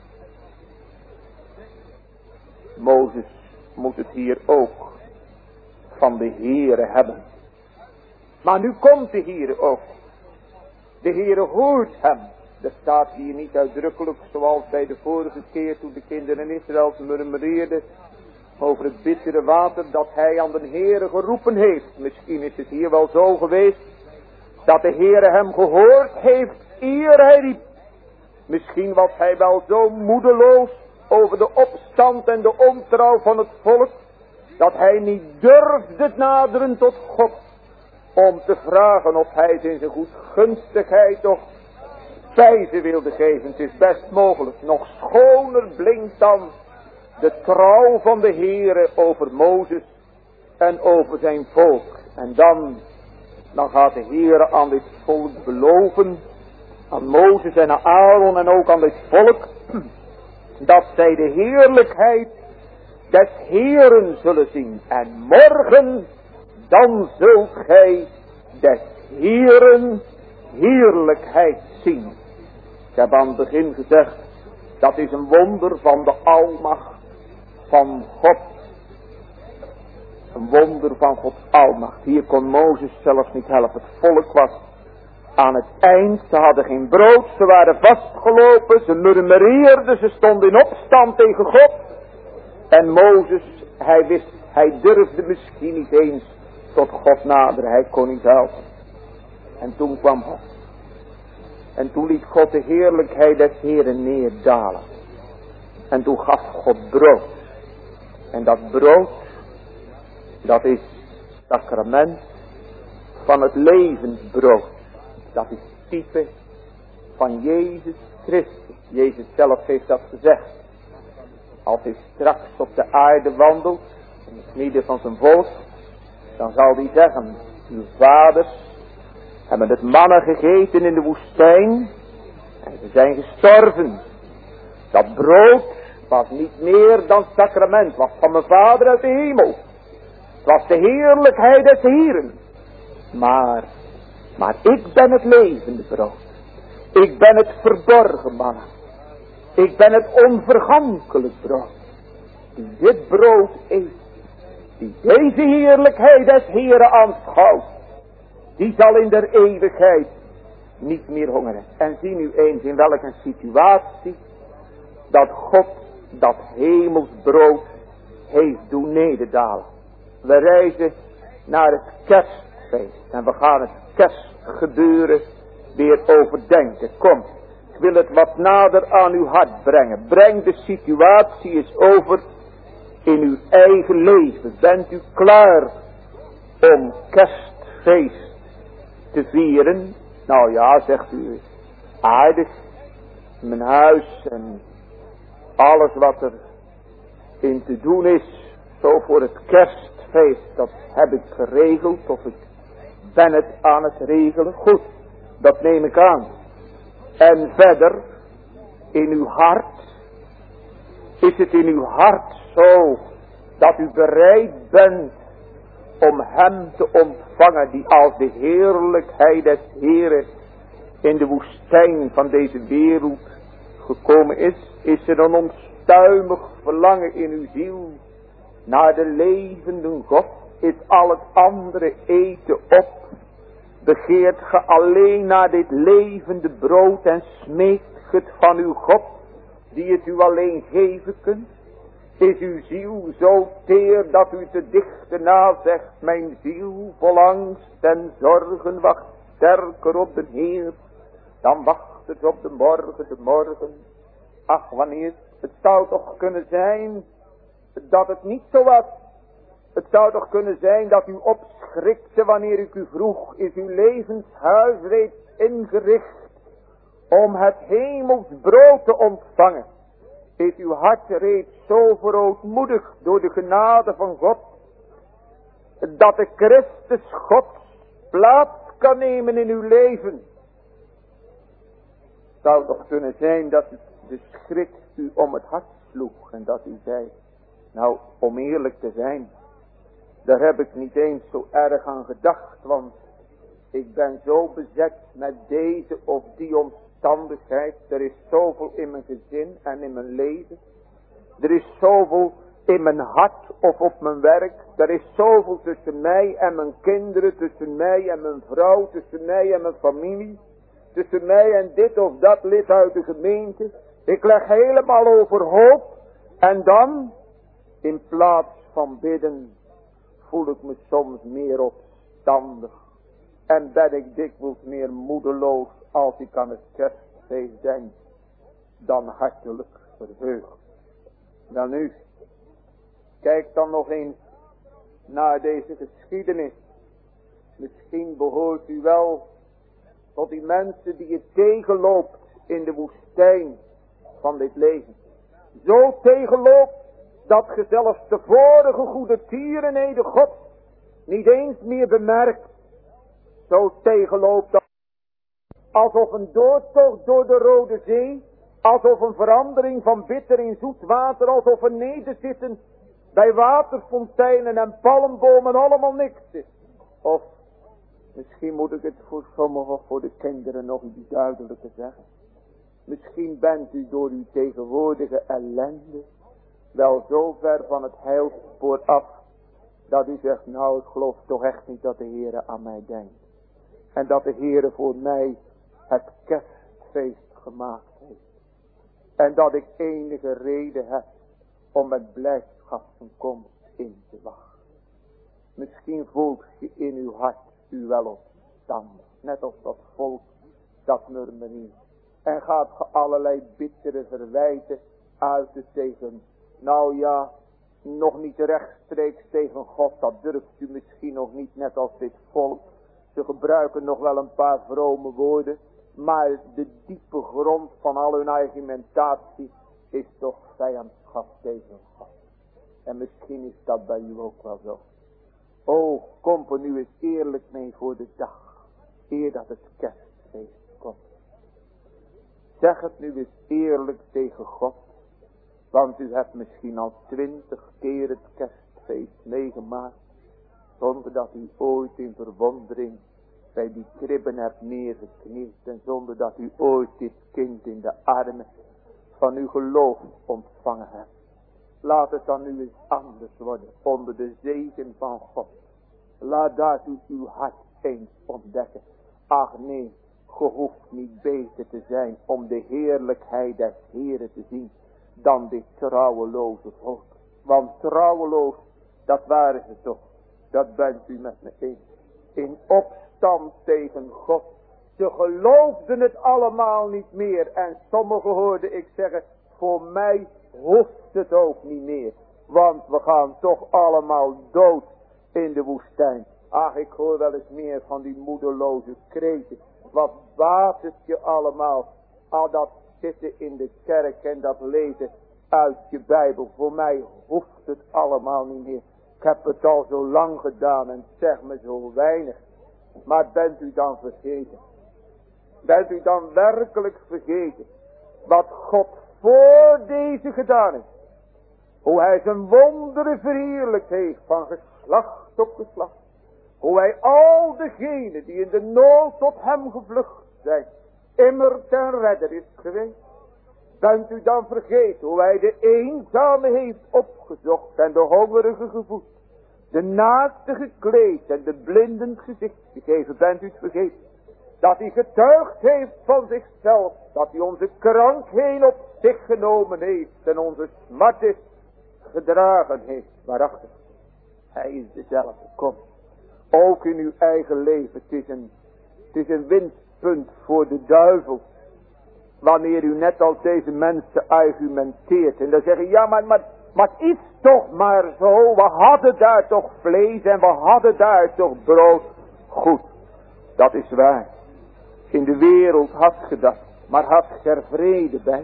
Mozes moet het hier ook van de Heere hebben. Maar nu komt de Heere ook. De Heere hoort hem. Dat staat hier niet uitdrukkelijk zoals bij de vorige keer toen de kinderen Israëls murmureerden over het bittere water dat hij aan de Heere geroepen heeft. Misschien is het hier wel zo geweest dat de Heere hem gehoord heeft eer hij riep. Misschien was hij wel zo moedeloos over de opstand en de ontrouw van het volk, dat hij niet durfde naderen tot God, om te vragen of hij in zijn goedgunstigheid toch spijze wilde geven. Het is best mogelijk. Nog schoner blinkt dan de trouw van de Heere over Mozes en over zijn volk. En dan gaat de Heere aan dit volk beloven, aan Mozes en aan Aaron en ook aan dit volk, dat zij de heerlijkheid des Heeren zullen zien. En morgen, dan zult gij des Heeren heerlijkheid zien. Ik heb aan het begin gezegd, dat is een wonder van de almacht van God. Een wonder van Gods almacht. Hier kon Mozes zelfs niet helpen. Het volk was aan het eind. Ze hadden geen brood. Ze waren vastgelopen. Ze murmureerden. Ze stonden in opstand tegen God. En Mozes, hij durfde misschien niet eens tot God naderen. Hij kon niet helpen. En toen kwam God. En toen liet God de heerlijkheid des Heeren neerdalen. En toen gaf God brood. En dat brood, dat is sacrament van het levensbrood. Dat is type van Jezus Christus. Jezus zelf heeft dat gezegd. Als hij straks op de aarde wandelt, in het midden van zijn volk, dan zal hij zeggen, uw vaders hebben het mannen gegeten in de woestijn en ze zijn gestorven. Dat brood was niet meer dan sacrament, was van mijn Vader uit de hemel. Het was de heerlijkheid des Heeren. Maar ik ben het levende brood. Ik ben het verborgen manna. Ik ben het onvergankelijk brood. Die dit brood eet. Die deze heerlijkheid des Heeren aanschouwt. Die zal in der eeuwigheid niet meer hongeren. En zie nu eens in welke situatie dat God dat hemelsbrood heeft doen nederdalen. We reizen naar het kerstfeest. En we gaan het kerstgebeuren weer overdenken. Kom, ik wil het wat nader aan uw hart brengen. Breng de situatie eens over in uw eigen leven. Bent u klaar om kerstfeest te vieren? Nou ja, zegt u, aardig. Mijn huis en alles wat er in te doen is, zo voor het kerstfeest, dat heb ik geregeld, of ik ben het aan het regelen. Goed, dat neem ik aan. En verder, in uw hart, is het in uw hart zo, dat u bereid bent om hem te ontvangen, die als de heerlijkheid des Heeren in de woestijn van deze wereld gekomen is. Is er een onstuimig verlangen in uw ziel naar de levende God? Is al het andere eten op? Begeert ge alleen naar dit levende brood en smeekt het van uw God, die het u alleen geven kunt? Is uw ziel zo teer dat u te dicht erna zegt, mijn ziel vol angst en zorgen wacht sterker op de Heer dan wacht het op de morgen. Ach, wanneer, het zou toch kunnen zijn dat het niet zo was. Het zou toch kunnen zijn dat u opschrikte wanneer ik u vroeg, is uw levenshuis reeds ingericht om het hemels brood te ontvangen? Is uw hart reeds zo verootmoedigd door de genade van God, dat de Christus Gods plaats kan nemen in uw leven? Het zou toch kunnen zijn dat de schrik u om het hart sloeg en dat u zei, nou, om eerlijk te zijn, Daar heb ik niet eens zo erg aan gedacht, want ik ben zo bezet met deze of die omstandigheid. Er is zoveel in mijn gezin en in mijn leven. Er is zoveel in mijn hart of op mijn werk. Er is zoveel tussen mij en mijn kinderen, tussen mij en mijn vrouw, tussen mij en mijn familie. Tussen mij en dit of dat lid uit de gemeente. Ik leg helemaal overhoop. En dan, in plaats van bidden, voel ik me soms meer opstandig. En ben ik dikwijls meer moedeloos als ik aan het kerstfeest denk, dan hartelijk verheugd. Dan nu, kijk dan nog eens naar deze geschiedenis. Misschien behoort u wel tot die mensen die je tegenloopt in de woestijn van dit leven. Zo tegenloopt dat je zelfs de vorige goede tierenheden God niet eens meer bemerkt. Zo tegenloopt dat alsof een doortocht door de Rode Zee, alsof een verandering van bitter in zoet water, alsof een nederzitten bij waterfonteinen en palmbomen allemaal niks is. Of misschien moet ik het voor sommigen, voor de kinderen nog iets duidelijker zeggen. Misschien bent u door uw tegenwoordige ellende wel zo ver van het heilspoor af, dat u zegt, nou ik geloof toch echt niet dat de Heere aan mij denkt. En dat de Heere voor mij het kerstfeest gemaakt heeft. En dat ik enige reden heb om met blijdschap zijn komst in te wachten. Misschien voelt je in uw hart u wel opstandig. Net als dat volk dat murmuriert. En gaat ge allerlei bittere verwijten uiten tegen, nou ja, nog niet rechtstreeks tegen God. Dat durft u misschien nog niet, net als dit volk. Ze gebruiken nog wel een paar vrome woorden. Maar de diepe grond van al hun argumentatie is toch vijandschap tegen God. En misschien is dat bij u ook wel zo. O, kom er nu eens eerlijk mee voor de dag. Eer dat het kerstfeest komt. Zeg het nu eens eerlijk tegen God. Want u hebt misschien al 20 keer het kerstfeest meegemaakt. Zonder dat u ooit in verwondering bij die kribben hebt neergeknield. En zonder dat u ooit dit kind in de armen van uw geloof ontvangen hebt. Laat het dan nu eens anders worden onder de zegen van God. Laat daartoe uw hart eens ontdekken. Ach nee, ge hoeft niet beter te zijn om de heerlijkheid des Heren te zien dan dit trouweloze volk. Want trouweloos, dat waren ze toch. Dat bent u met me eens. In opstand tegen God. Ze geloofden het allemaal niet meer. En sommigen hoorde ik zeggen, voor mij hoeft het ook niet meer. Want we gaan toch allemaal dood in de woestijn. Ach, ik hoor wel eens meer van die moedeloze kreten. Wat baat het je allemaal, al dat zitten in de kerk en dat lezen uit je Bijbel. Voor mij hoeft het allemaal niet meer. Ik heb het al zo lang gedaan en zeg me zo weinig. Maar bent u dan vergeten? Bent u dan werkelijk vergeten wat God voor deze gedaan heeft? Hoe hij zijn wonderen verheerlijkt heeft van geslacht op geslacht. Hoe hij al degenen die in de nood tot hem gevlucht zijn, immer ten redder is geweest. Bent u dan vergeten hoe hij de eenzame heeft opgezocht en de hongerige gevoed. De naakte gekleed en de blinden gezicht gegeven. Bent u het vergeten? Dat hij getuigd heeft van zichzelf. Dat hij onze krankheden op zich genomen heeft. En onze smarten gedragen heeft. Waarachtig. Hij is dezelfde. Kom. Ook in uw eigen leven. Het is een winstpunt voor de duivel. Wanneer u net als deze mensen argumenteert. En dan zeggen, ja maar het is toch maar zo. We hadden daar toch vlees en we hadden daar toch brood. Goed, dat is waar. In de wereld had ge dat. Maar had ge er vrede bij?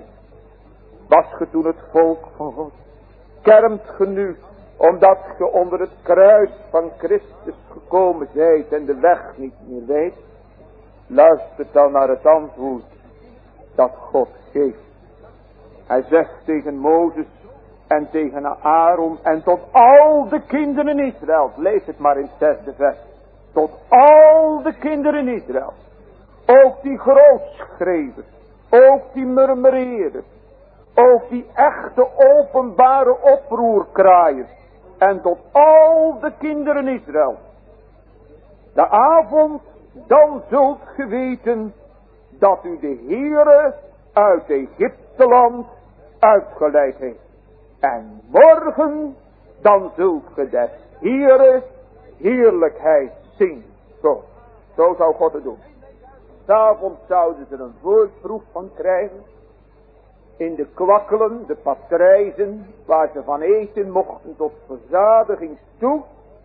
Was ge toen het volk van God? Kermt ge nu, omdat ge onder het kruis van Christus gekomen zijt en de weg niet meer weet? Luister dan naar het antwoord dat God geeft. Hij zegt tegen Mozes, En tegen Aaron en tot al de kinderen Israël. Lees het maar in het 6e vers. Tot al de kinderen Israël. Ook die grootschrevers. Ook die murmureerders. Ook die echte openbare oproerkraaiers. En tot al de kinderen Israël. De avond dan zult ge weten dat u de Heere uit Egypteland uitgeleid heeft. En morgen dan zult ge des Heere heerlijkheid zien. Zo zou God het doen. 'S Avonds zouden ze een voorproef van krijgen. In de kwakkelen, de patrijzen, waar ze van eten mochten tot verzadiging toe.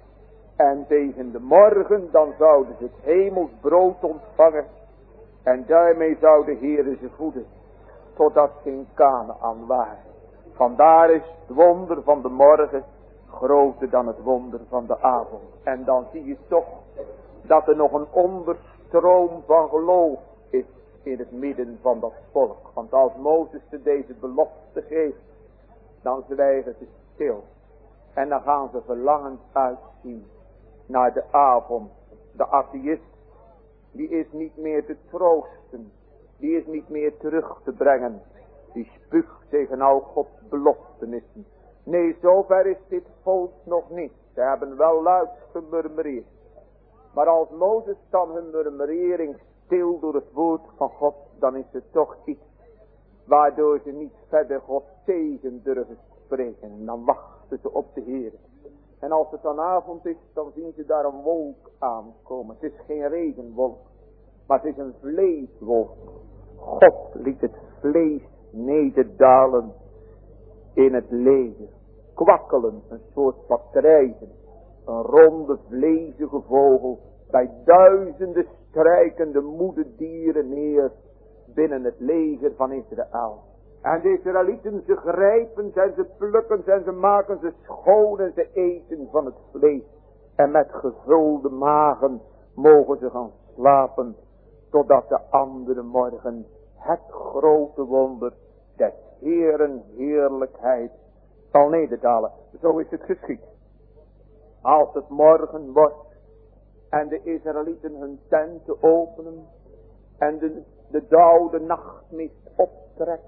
En tegen de morgen dan zouden ze het hemels brood ontvangen. En daarmee zou de Heere ze voeden. Totdat ze in Kanaan waren. Vandaar is het wonder van de morgen groter dan het wonder van de avond. En dan zie je toch dat er nog een onderstroom van geloof is in het midden van dat volk. Want als Mozes ze deze belofte geeft, dan zwijgen ze stil. En dan gaan ze verlangend uitzien naar de avond. De atheïst, die is niet meer te troosten. Die is niet meer terug te brengen. Die spuugt tegen al Gods beloftenissen. Nee, zover is dit volk nog niet. Ze hebben wel luid gemurmureerd. Maar als Mozes dan hun murmurering stil door het woord van God, dan is het toch iets waardoor ze niet verder God tegen durven spreken. En dan wachten ze op de Heer. En als het vanavond is, dan zien ze daar een wolk aankomen. Het is geen regenwolk, maar het is een vleeswolk. God liet het vlees nederdalen in het leger. Kwakkelen, een soort patrijzen. Een ronde vlezige vogel. Bij duizenden strijkende moede dieren neer binnen het leger van Israël. En de Israëlieten, ze grijpen en ze plukken en ze maken ze schoon en ze eten van het vlees. En met gevulde magen mogen ze gaan slapen. Totdat de andere morgen het grote wonder des Heeren heerlijkheid zal nederdalen. Zo is het geschied. Als het morgen wordt en de Israëlieten hun tenten openen en de dauw de nachtmist optrekt,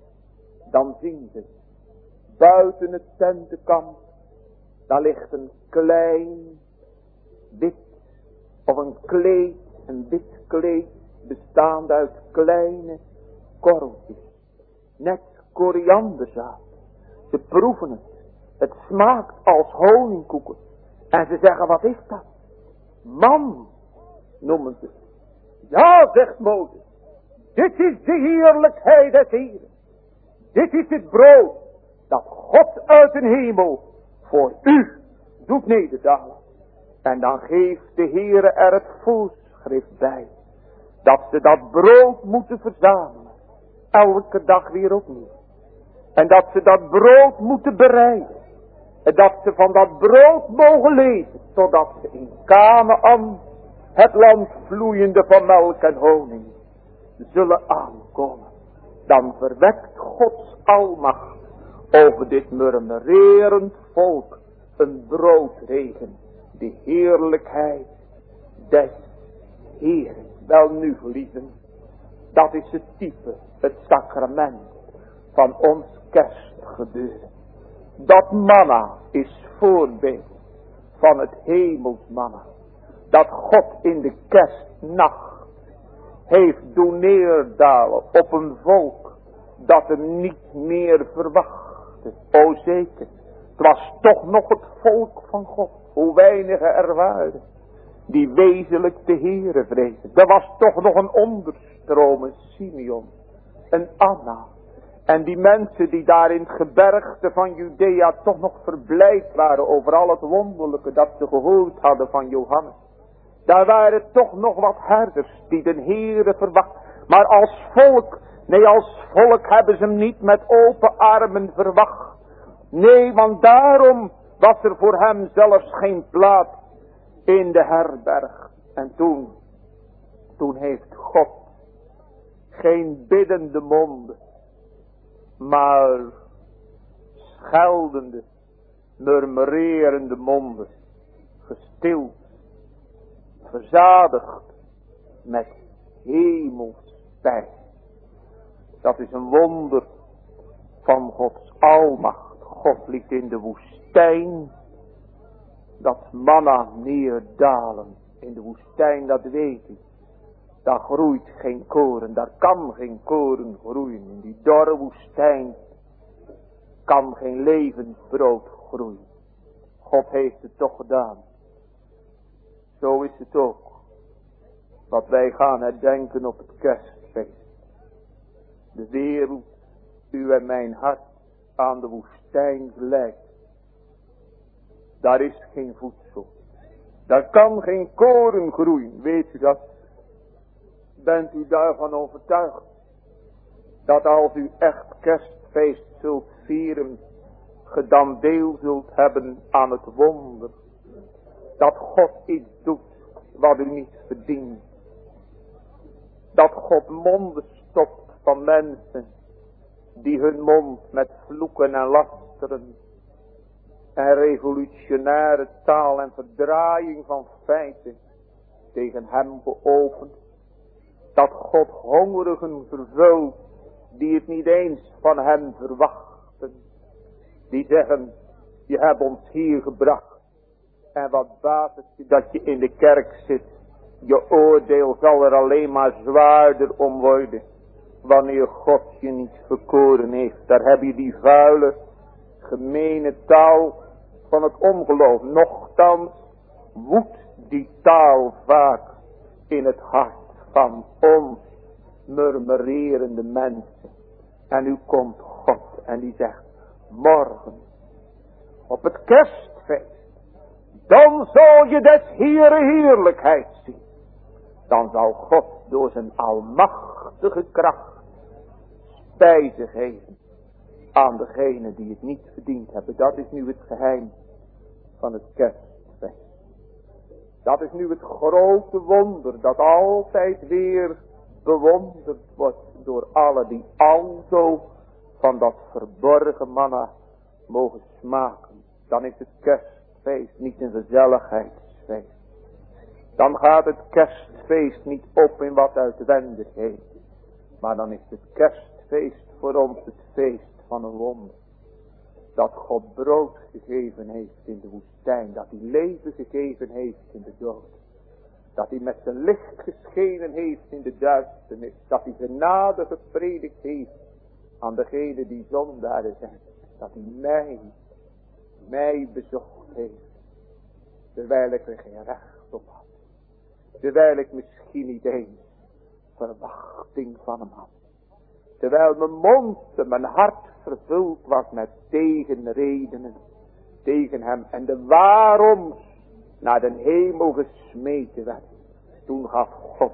dan zien ze buiten het tentenkamp, daar ligt een klein wit of een kleed, een wit kleed bestaande uit kleine korreltjes, net korianderzaad. Ze proeven het. Het smaakt als honingkoeken. En ze zeggen, wat is dat? Man, noemen ze. Ja, zegt Mozes. Dit is de heerlijkheid des Heeren. Dit is het brood dat God uit de hemel voor u doet nederdalen. En dan geeft de Heere er het voorschrift bij. Dat ze dat brood moeten verzamelen. Elke dag weer opnieuw. En dat ze dat brood moeten bereiden. En dat ze van dat brood mogen leven. Totdat ze in Kanaan, het land vloeiende van melk en honing, zullen aankomen. Dan verwekt Gods almacht over dit murmurerend volk een broodregen. De heerlijkheid des Heeren. Wel nu, geliefden, dat is het type, het sacrament van ons kerstgebeuren. Dat manna is voorbeeld van het hemelsmanna. Dat God in de kerstnacht heeft doen neerdalen op een volk dat hem niet meer verwachtte. O zeker, het was toch nog het volk van God, hoe weinigen er waren, die wezenlijk de Heere vrezen. Er was toch nog een onderstroom, een Simeon, een Anna. En die mensen die daar in het gebergte van Judea toch nog verblijd waren over al het wonderlijke dat ze gehoord hadden van Johannes. Daar waren toch nog wat herders die de Heere verwacht. Maar als volk hebben ze hem niet met open armen verwacht. Nee, want daarom was er voor hem zelfs geen plaats in de herberg. En toen heeft God geen biddende monden, maar scheldende, murmurerende monden, gestild, verzadigd met hemelspijs. Dat is een wonder van Gods almacht. God liet in de woestijn dat manna neerdalen. In de woestijn, dat weet u. Daar groeit geen koren, daar kan geen koren groeien. In die dorre woestijn kan geen levend brood groeien. God heeft het toch gedaan. Zo is het ook. Wat wij gaan herdenken op het kerstfeest. De wereld, u en mijn hart, aan de woestijn gelijkt. Daar is geen voedsel. Daar kan geen koren groeien. Weet u dat? Bent u daarvan overtuigd? Dat als u echt kerstfeest zult vieren, ge dan deel zult hebben aan het wonder. Dat God iets doet wat u niet verdient. Dat God monden stopt van mensen die hun mond met vloeken en lasteren en revolutionaire taal en verdraaiing van feiten tegen hem geopend. Dat God hongerigen vervult die het niet eens van hem verwachten. Die zeggen, je hebt ons hier gebracht. En wat baat het je dat je in de kerk zit. Je oordeel zal er alleen maar zwaarder om worden. Wanneer God je niet verkoren heeft. Daar heb je die vuile, gemene taal van het ongeloof. Nochtans woedt die taal vaak in het hart van ons murmurerende mensen. En nu komt God en die zegt, morgen op het kerstfeest, dan zal je des Heere heerlijkheid zien. Dan zal God door zijn almachtige kracht spijze geven aan degenen die het niet verdiend hebben. Dat is nu het geheim van het kerstfeest. Dat is nu het grote wonder dat altijd weer bewonderd wordt door allen die alzo van dat verborgen manna mogen smaken. Dan is het kerstfeest niet een gezelligheidsfeest. Dan gaat het kerstfeest niet op in wat uitwendigheid. Maar dan is het kerstfeest voor ons het feest van een wonder. Dat God brood gegeven heeft in de woestijn. Dat hij leven gegeven heeft in de dood. Dat hij met zijn licht geschenen heeft in de duisternis. Dat hij genade gepredikt heeft aan degenen die zondaren zijn. Dat hij mij bezocht heeft. Terwijl ik er geen recht op had. Terwijl ik misschien niet eens verwachting van hem had. Terwijl mijn mond en mijn hart vervuld was met tegenredenen tegen hem. En de waaroms naar den hemel gesmeten werd. Toen gaf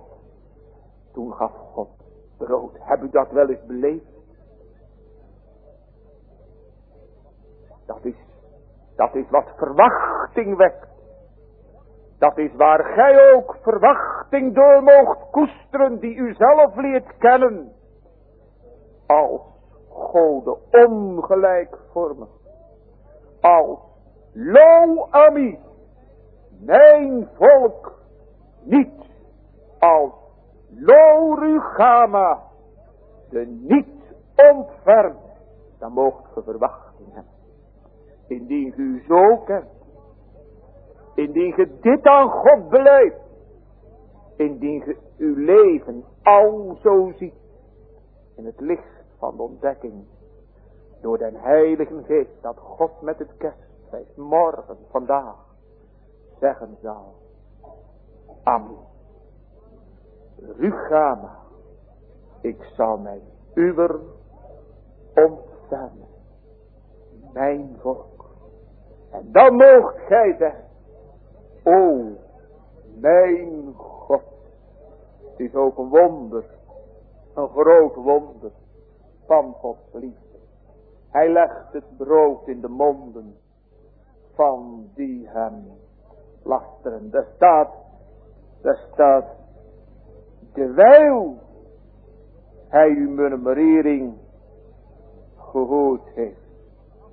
God brood. Heb u dat wel eens beleefd? Dat is wat verwachting wekt. Dat is waar gij ook verwachting door moogt koesteren die u zelf leert kennen. Als Gode ongelijkvormig. Als lo ami, mijn volk, niet als lo rugama, de niet ontfermd. Dan moogt ge verwachting hebben. Indien u zo kent. Indien ge dit aan God beleeft. Indien ge uw leven al zo ziet. In het licht van de ontdekking. Door den Heilige Geest. Dat God met het kerstfeest morgen, vandaag. Zeggen zal. Amen. Rugama. Ik zal mij uwer ontfermen. Mijn volk. En dan moogt gij zeggen. O, mijn God. Het is ook een wonder. Een groot wonder van Gods liefde. Hij legt het brood in de monden van die hem lasteren. Daar staat, terwijl hij uw murmurering gehoord heeft.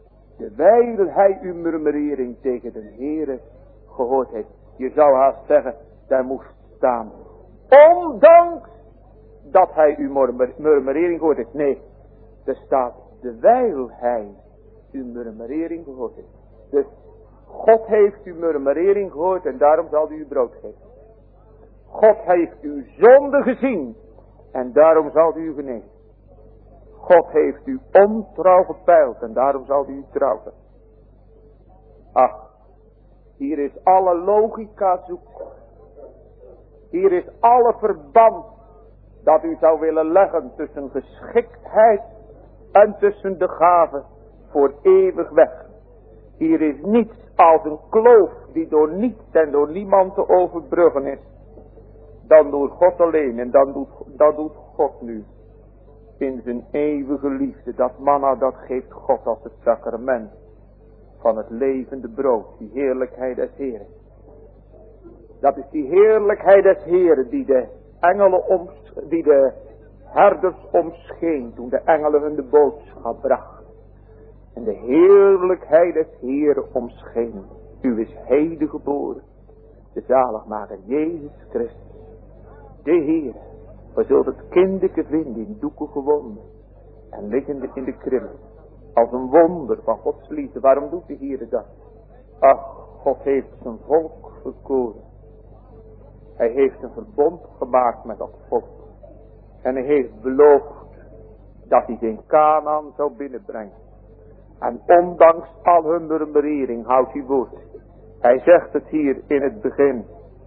Terwijl hij uw murmurering tegen de Heere gehoord heeft. Je zou haast zeggen, daar moest staan. Ondanks dat hij uw murmurering gehoord heeft. Nee, er staat, terwijl hij uw murmurering gehoord heeft. Dus God heeft uw murmurering gehoord en daarom zal hij u brood geven. God heeft uw zonde gezien en daarom zal hij u genezen. God heeft u ontrouw gepeild en daarom zal hij u trouwen. Ach, hier is alle logica zoek. Hier is alle verband dat u zou willen leggen tussen geschiktheid en tussen de gave voor eeuwig weg. Hier is niets als een kloof die door niets en door niemand te overbruggen is. Dan door God alleen en dat doet God nu. In zijn eeuwige liefde, dat manna dat geeft God als het sacrament van het levende brood, die heerlijkheid des Heren. Dat is die heerlijkheid des Heren die de engelen die de herders omscheen toen de engelen hun de boodschap brachten. En de heerlijkheid des Heren omscheen. U is heden geboren, de zaligmaker Jezus Christus, de Heer. We zult het kindeke vinden in doeken gewonden en liggende in de kribben. Als een wonder van Gods liefde. Waarom doet de Heer dat? Ach, God heeft zijn volk verkoren. Hij heeft een verbond gemaakt met dat volk. En hij heeft beloofd dat hij zijn Kanaan zou binnenbrengen. En ondanks al hun murmurering houdt hij woord. Hij zegt het hier in het begin.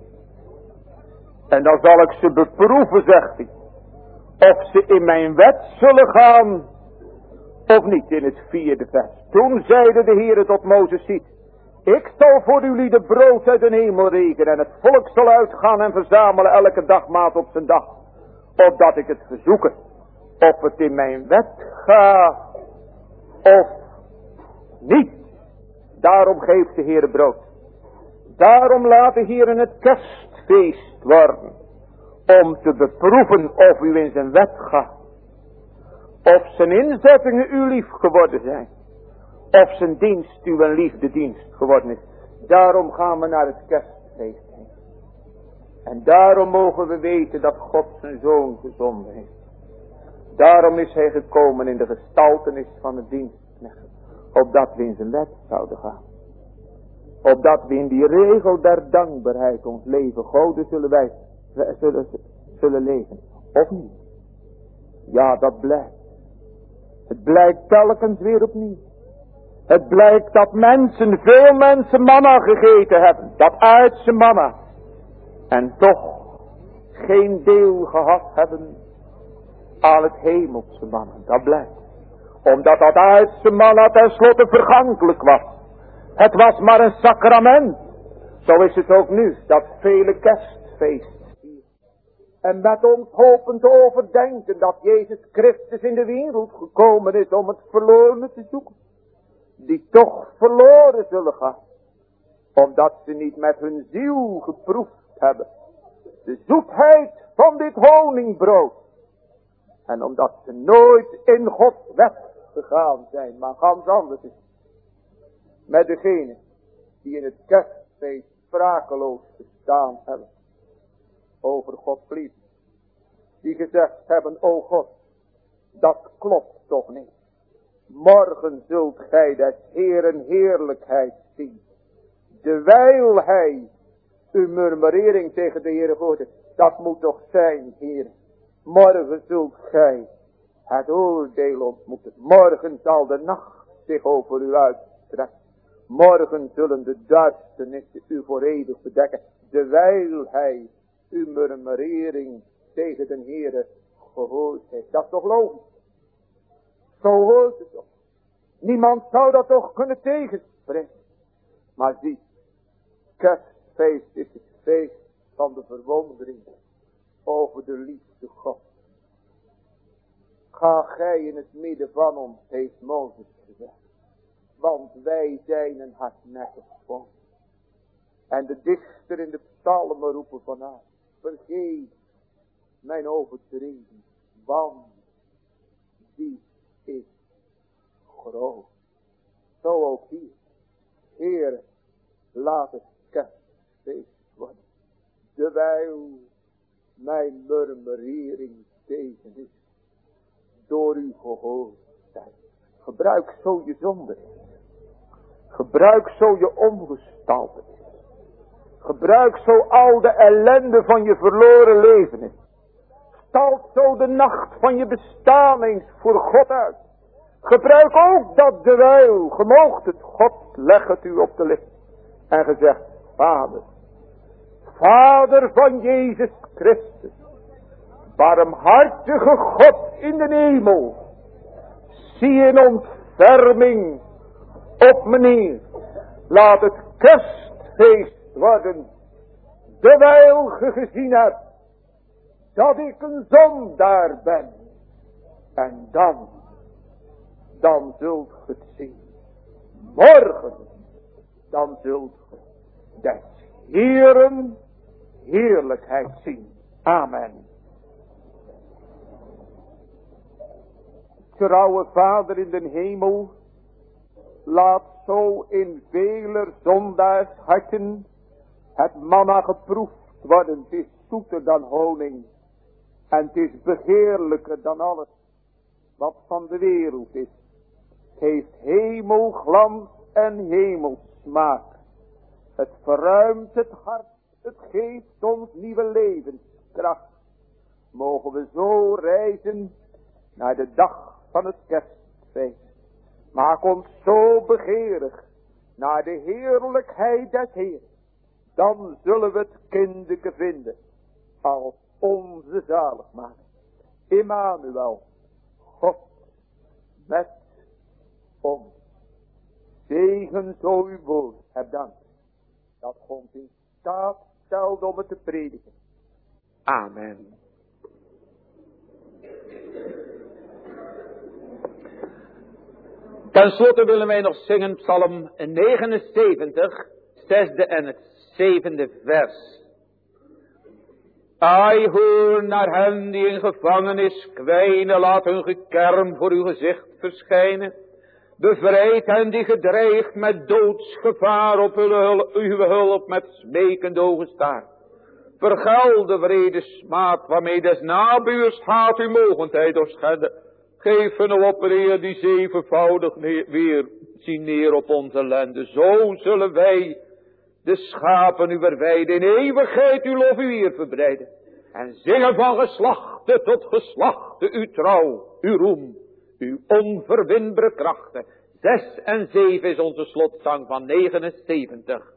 En dan zal ik ze beproeven, zegt hij. Of ze in mijn wet zullen gaan. Of niet, in het 4e vers. Toen zeide de Heere tot Mozes, ziet. Ik zal voor jullie de brood uit de hemel regenen. En het volk zal uitgaan en verzamelen elke dagmaat op zijn dag. Opdat ik het verzoeken. Of het in mijn wet gaat. Of niet. Daarom geeft de Heere brood. Daarom laat de Heere het kerstfeest worden. Om te beproeven of u in zijn wet gaat. Of zijn inzettingen u lief geworden zijn. Of zijn dienst uw liefdedienst geworden is. Daarom gaan we naar het kerstfeest heen. En daarom mogen we weten dat God zijn zoon gezonden heeft. Daarom is hij gekomen in de gestaltenis van het dienstknecht. Opdat we in zijn wet zouden gaan. Opdat we in die regel der dankbaarheid ons leven goden zullen leven. Of niet? Ja, dat blijkt. Het blijkt telkens weer opnieuw. Het blijkt dat veel mensen manna gegeten hebben. Dat aardse manna. En toch geen deel gehad hebben aan het hemelse manna. Dat blijkt. Omdat dat aardse manna tenslotte vergankelijk was. Het was maar een sacrament. Zo is het ook nu, dat vele kerstfeest. En met ons hopen te overdenken dat Jezus Christus in de wereld gekomen is om het verlorene te zoeken. Die toch verloren zullen gaan. Omdat ze niet met hun ziel geproefd hebben. De zoetheid van dit honingbrood. En omdat ze nooit in Gods wet gegaan zijn, maar ganz anders is. Met degene die in het kerstfeest sprakeloos gestaan hebben. Over Gods liefde. Die gezegd hebben, o God, dat klopt toch niet. Morgen zult gij des Heeren heerlijkheid zien. Dewijl hij uw murmurering tegen de Heere gehoord heeft. Dat moet toch zijn, Heer. Morgen zult gij het oordeel ontmoeten. Morgen zal de nacht zich over u uitstrekken. Morgen zullen de duisternissen u voor eeuwig bedekken. Dewijl hij uw murmurering tegen de Heere gehoord heeft. Dat is toch logisch? Zo hoort het toch. Niemand zou dat toch kunnen tegenspreken. Maar zie, kerstfeest is het feest van de verwondering over de liefde God. Ga gij in het midden van ons, heeft Mozes gezegd. Want wij zijn een hardnekkig volk. En de dichter in de psalmen roepen vanavond. Vergeef mijn overtreding, want die is groot. Zo ook hier. Heer, laat het kerstfeest worden. Terwijl mijn murmurering tegen is. Door u gehoord zijn. Gebruik zo je zonde. Gebruik zo je ongestalte. Gebruik zo al de ellende van je verloren leven. Stalt zo de nacht van je bestaan eens voor God uit. Gebruik ook dat terwijl, gemoogt het, God leg het u op de lippen. En gezegd, Vader, Vader van Jezus Christus, barmhartige God in de hemel, zie in ontferming op me neer. Laat het kerstfeest worden, terwijl ge gezien hebt dat ik een zondaar ben. En dan zult ge het zien. Morgen, dan zult ge des Heeren heerlijkheid zien. Amen. Trouwe Vader in den hemel, laat zo in veler zondaars harten het manna geproefd worden. Het is zoeter dan honing en het is begeerlijker dan alles wat van de wereld is. Het heeft hemelglans en hemelsmaak. Het verruimt het hart, het geeft ons nieuwe levenskracht. Mogen we zo reizen naar de dag van het kerstfeest. Maak ons zo begeerig naar de heerlijkheid des Heer. Dan zullen we het kindeke vinden als onze zaligmaker. Immanuel, God met ons. Zegen zo uw woord, heb dank dat God in staat stelt om het te prediken. Amen. Ten slotte willen wij nog zingen Psalm 79, 6e en het 7e vers. Ai, hoor naar hen die in gevangenis kwijnen, laat hun gekerm voor uw gezicht verschijnen. Bevrijd hen die gedreigd met doodsgevaar op uw hulp met smekende ogen staan. Vergeld de wrede smaad waarmee des nabuurs haat uw mogendheid doorschenden. Geef hun op, Heer, die zevenvoudig weer zien neer op onze ellende. Zo zullen wij de schapen uw weide in eeuwigheid uw lof uw eer verbreiden. En zingen van geslachte tot geslachte uw trouw, uw roem, uw onverwinbare krachten. 6 en 7 is onze slotzang van 79.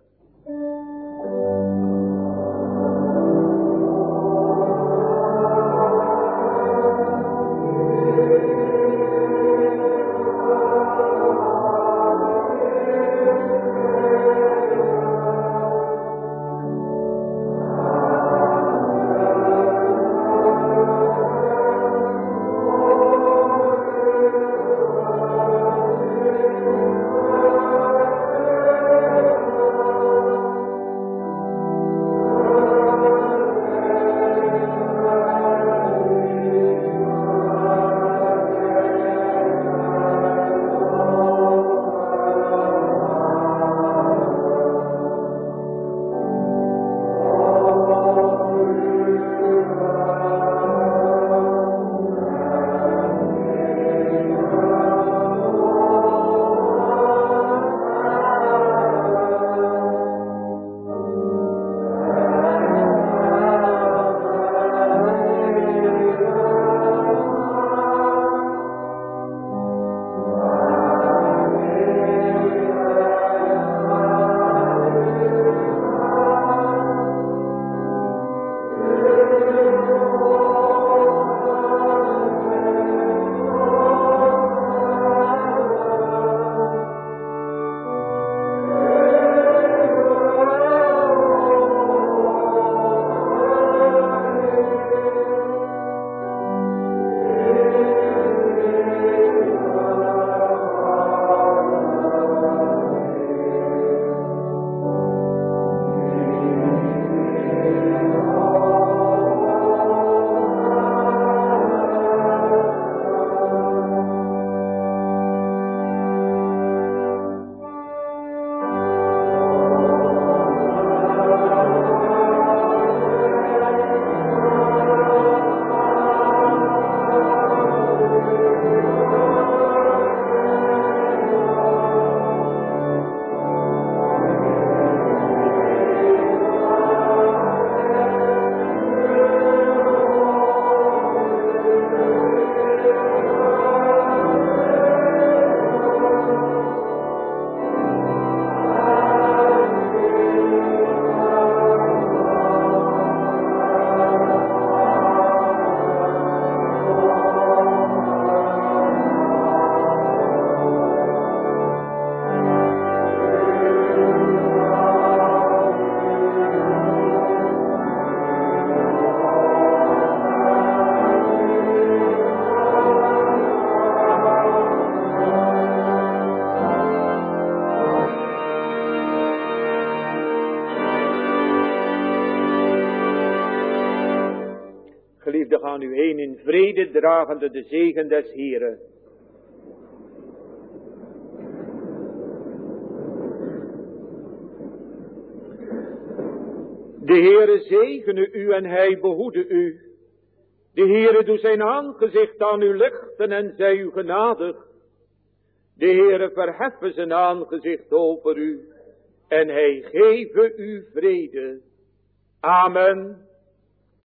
Geliefde, gaan u heen in vrede, dragende de zegen des Heren. De Heere zegene u en hij behoede u. De Heere doet zijn aangezicht aan u lichten en zij u genadig. De Heere verheffen zijn aangezicht over u en hij geven u vrede. Amen.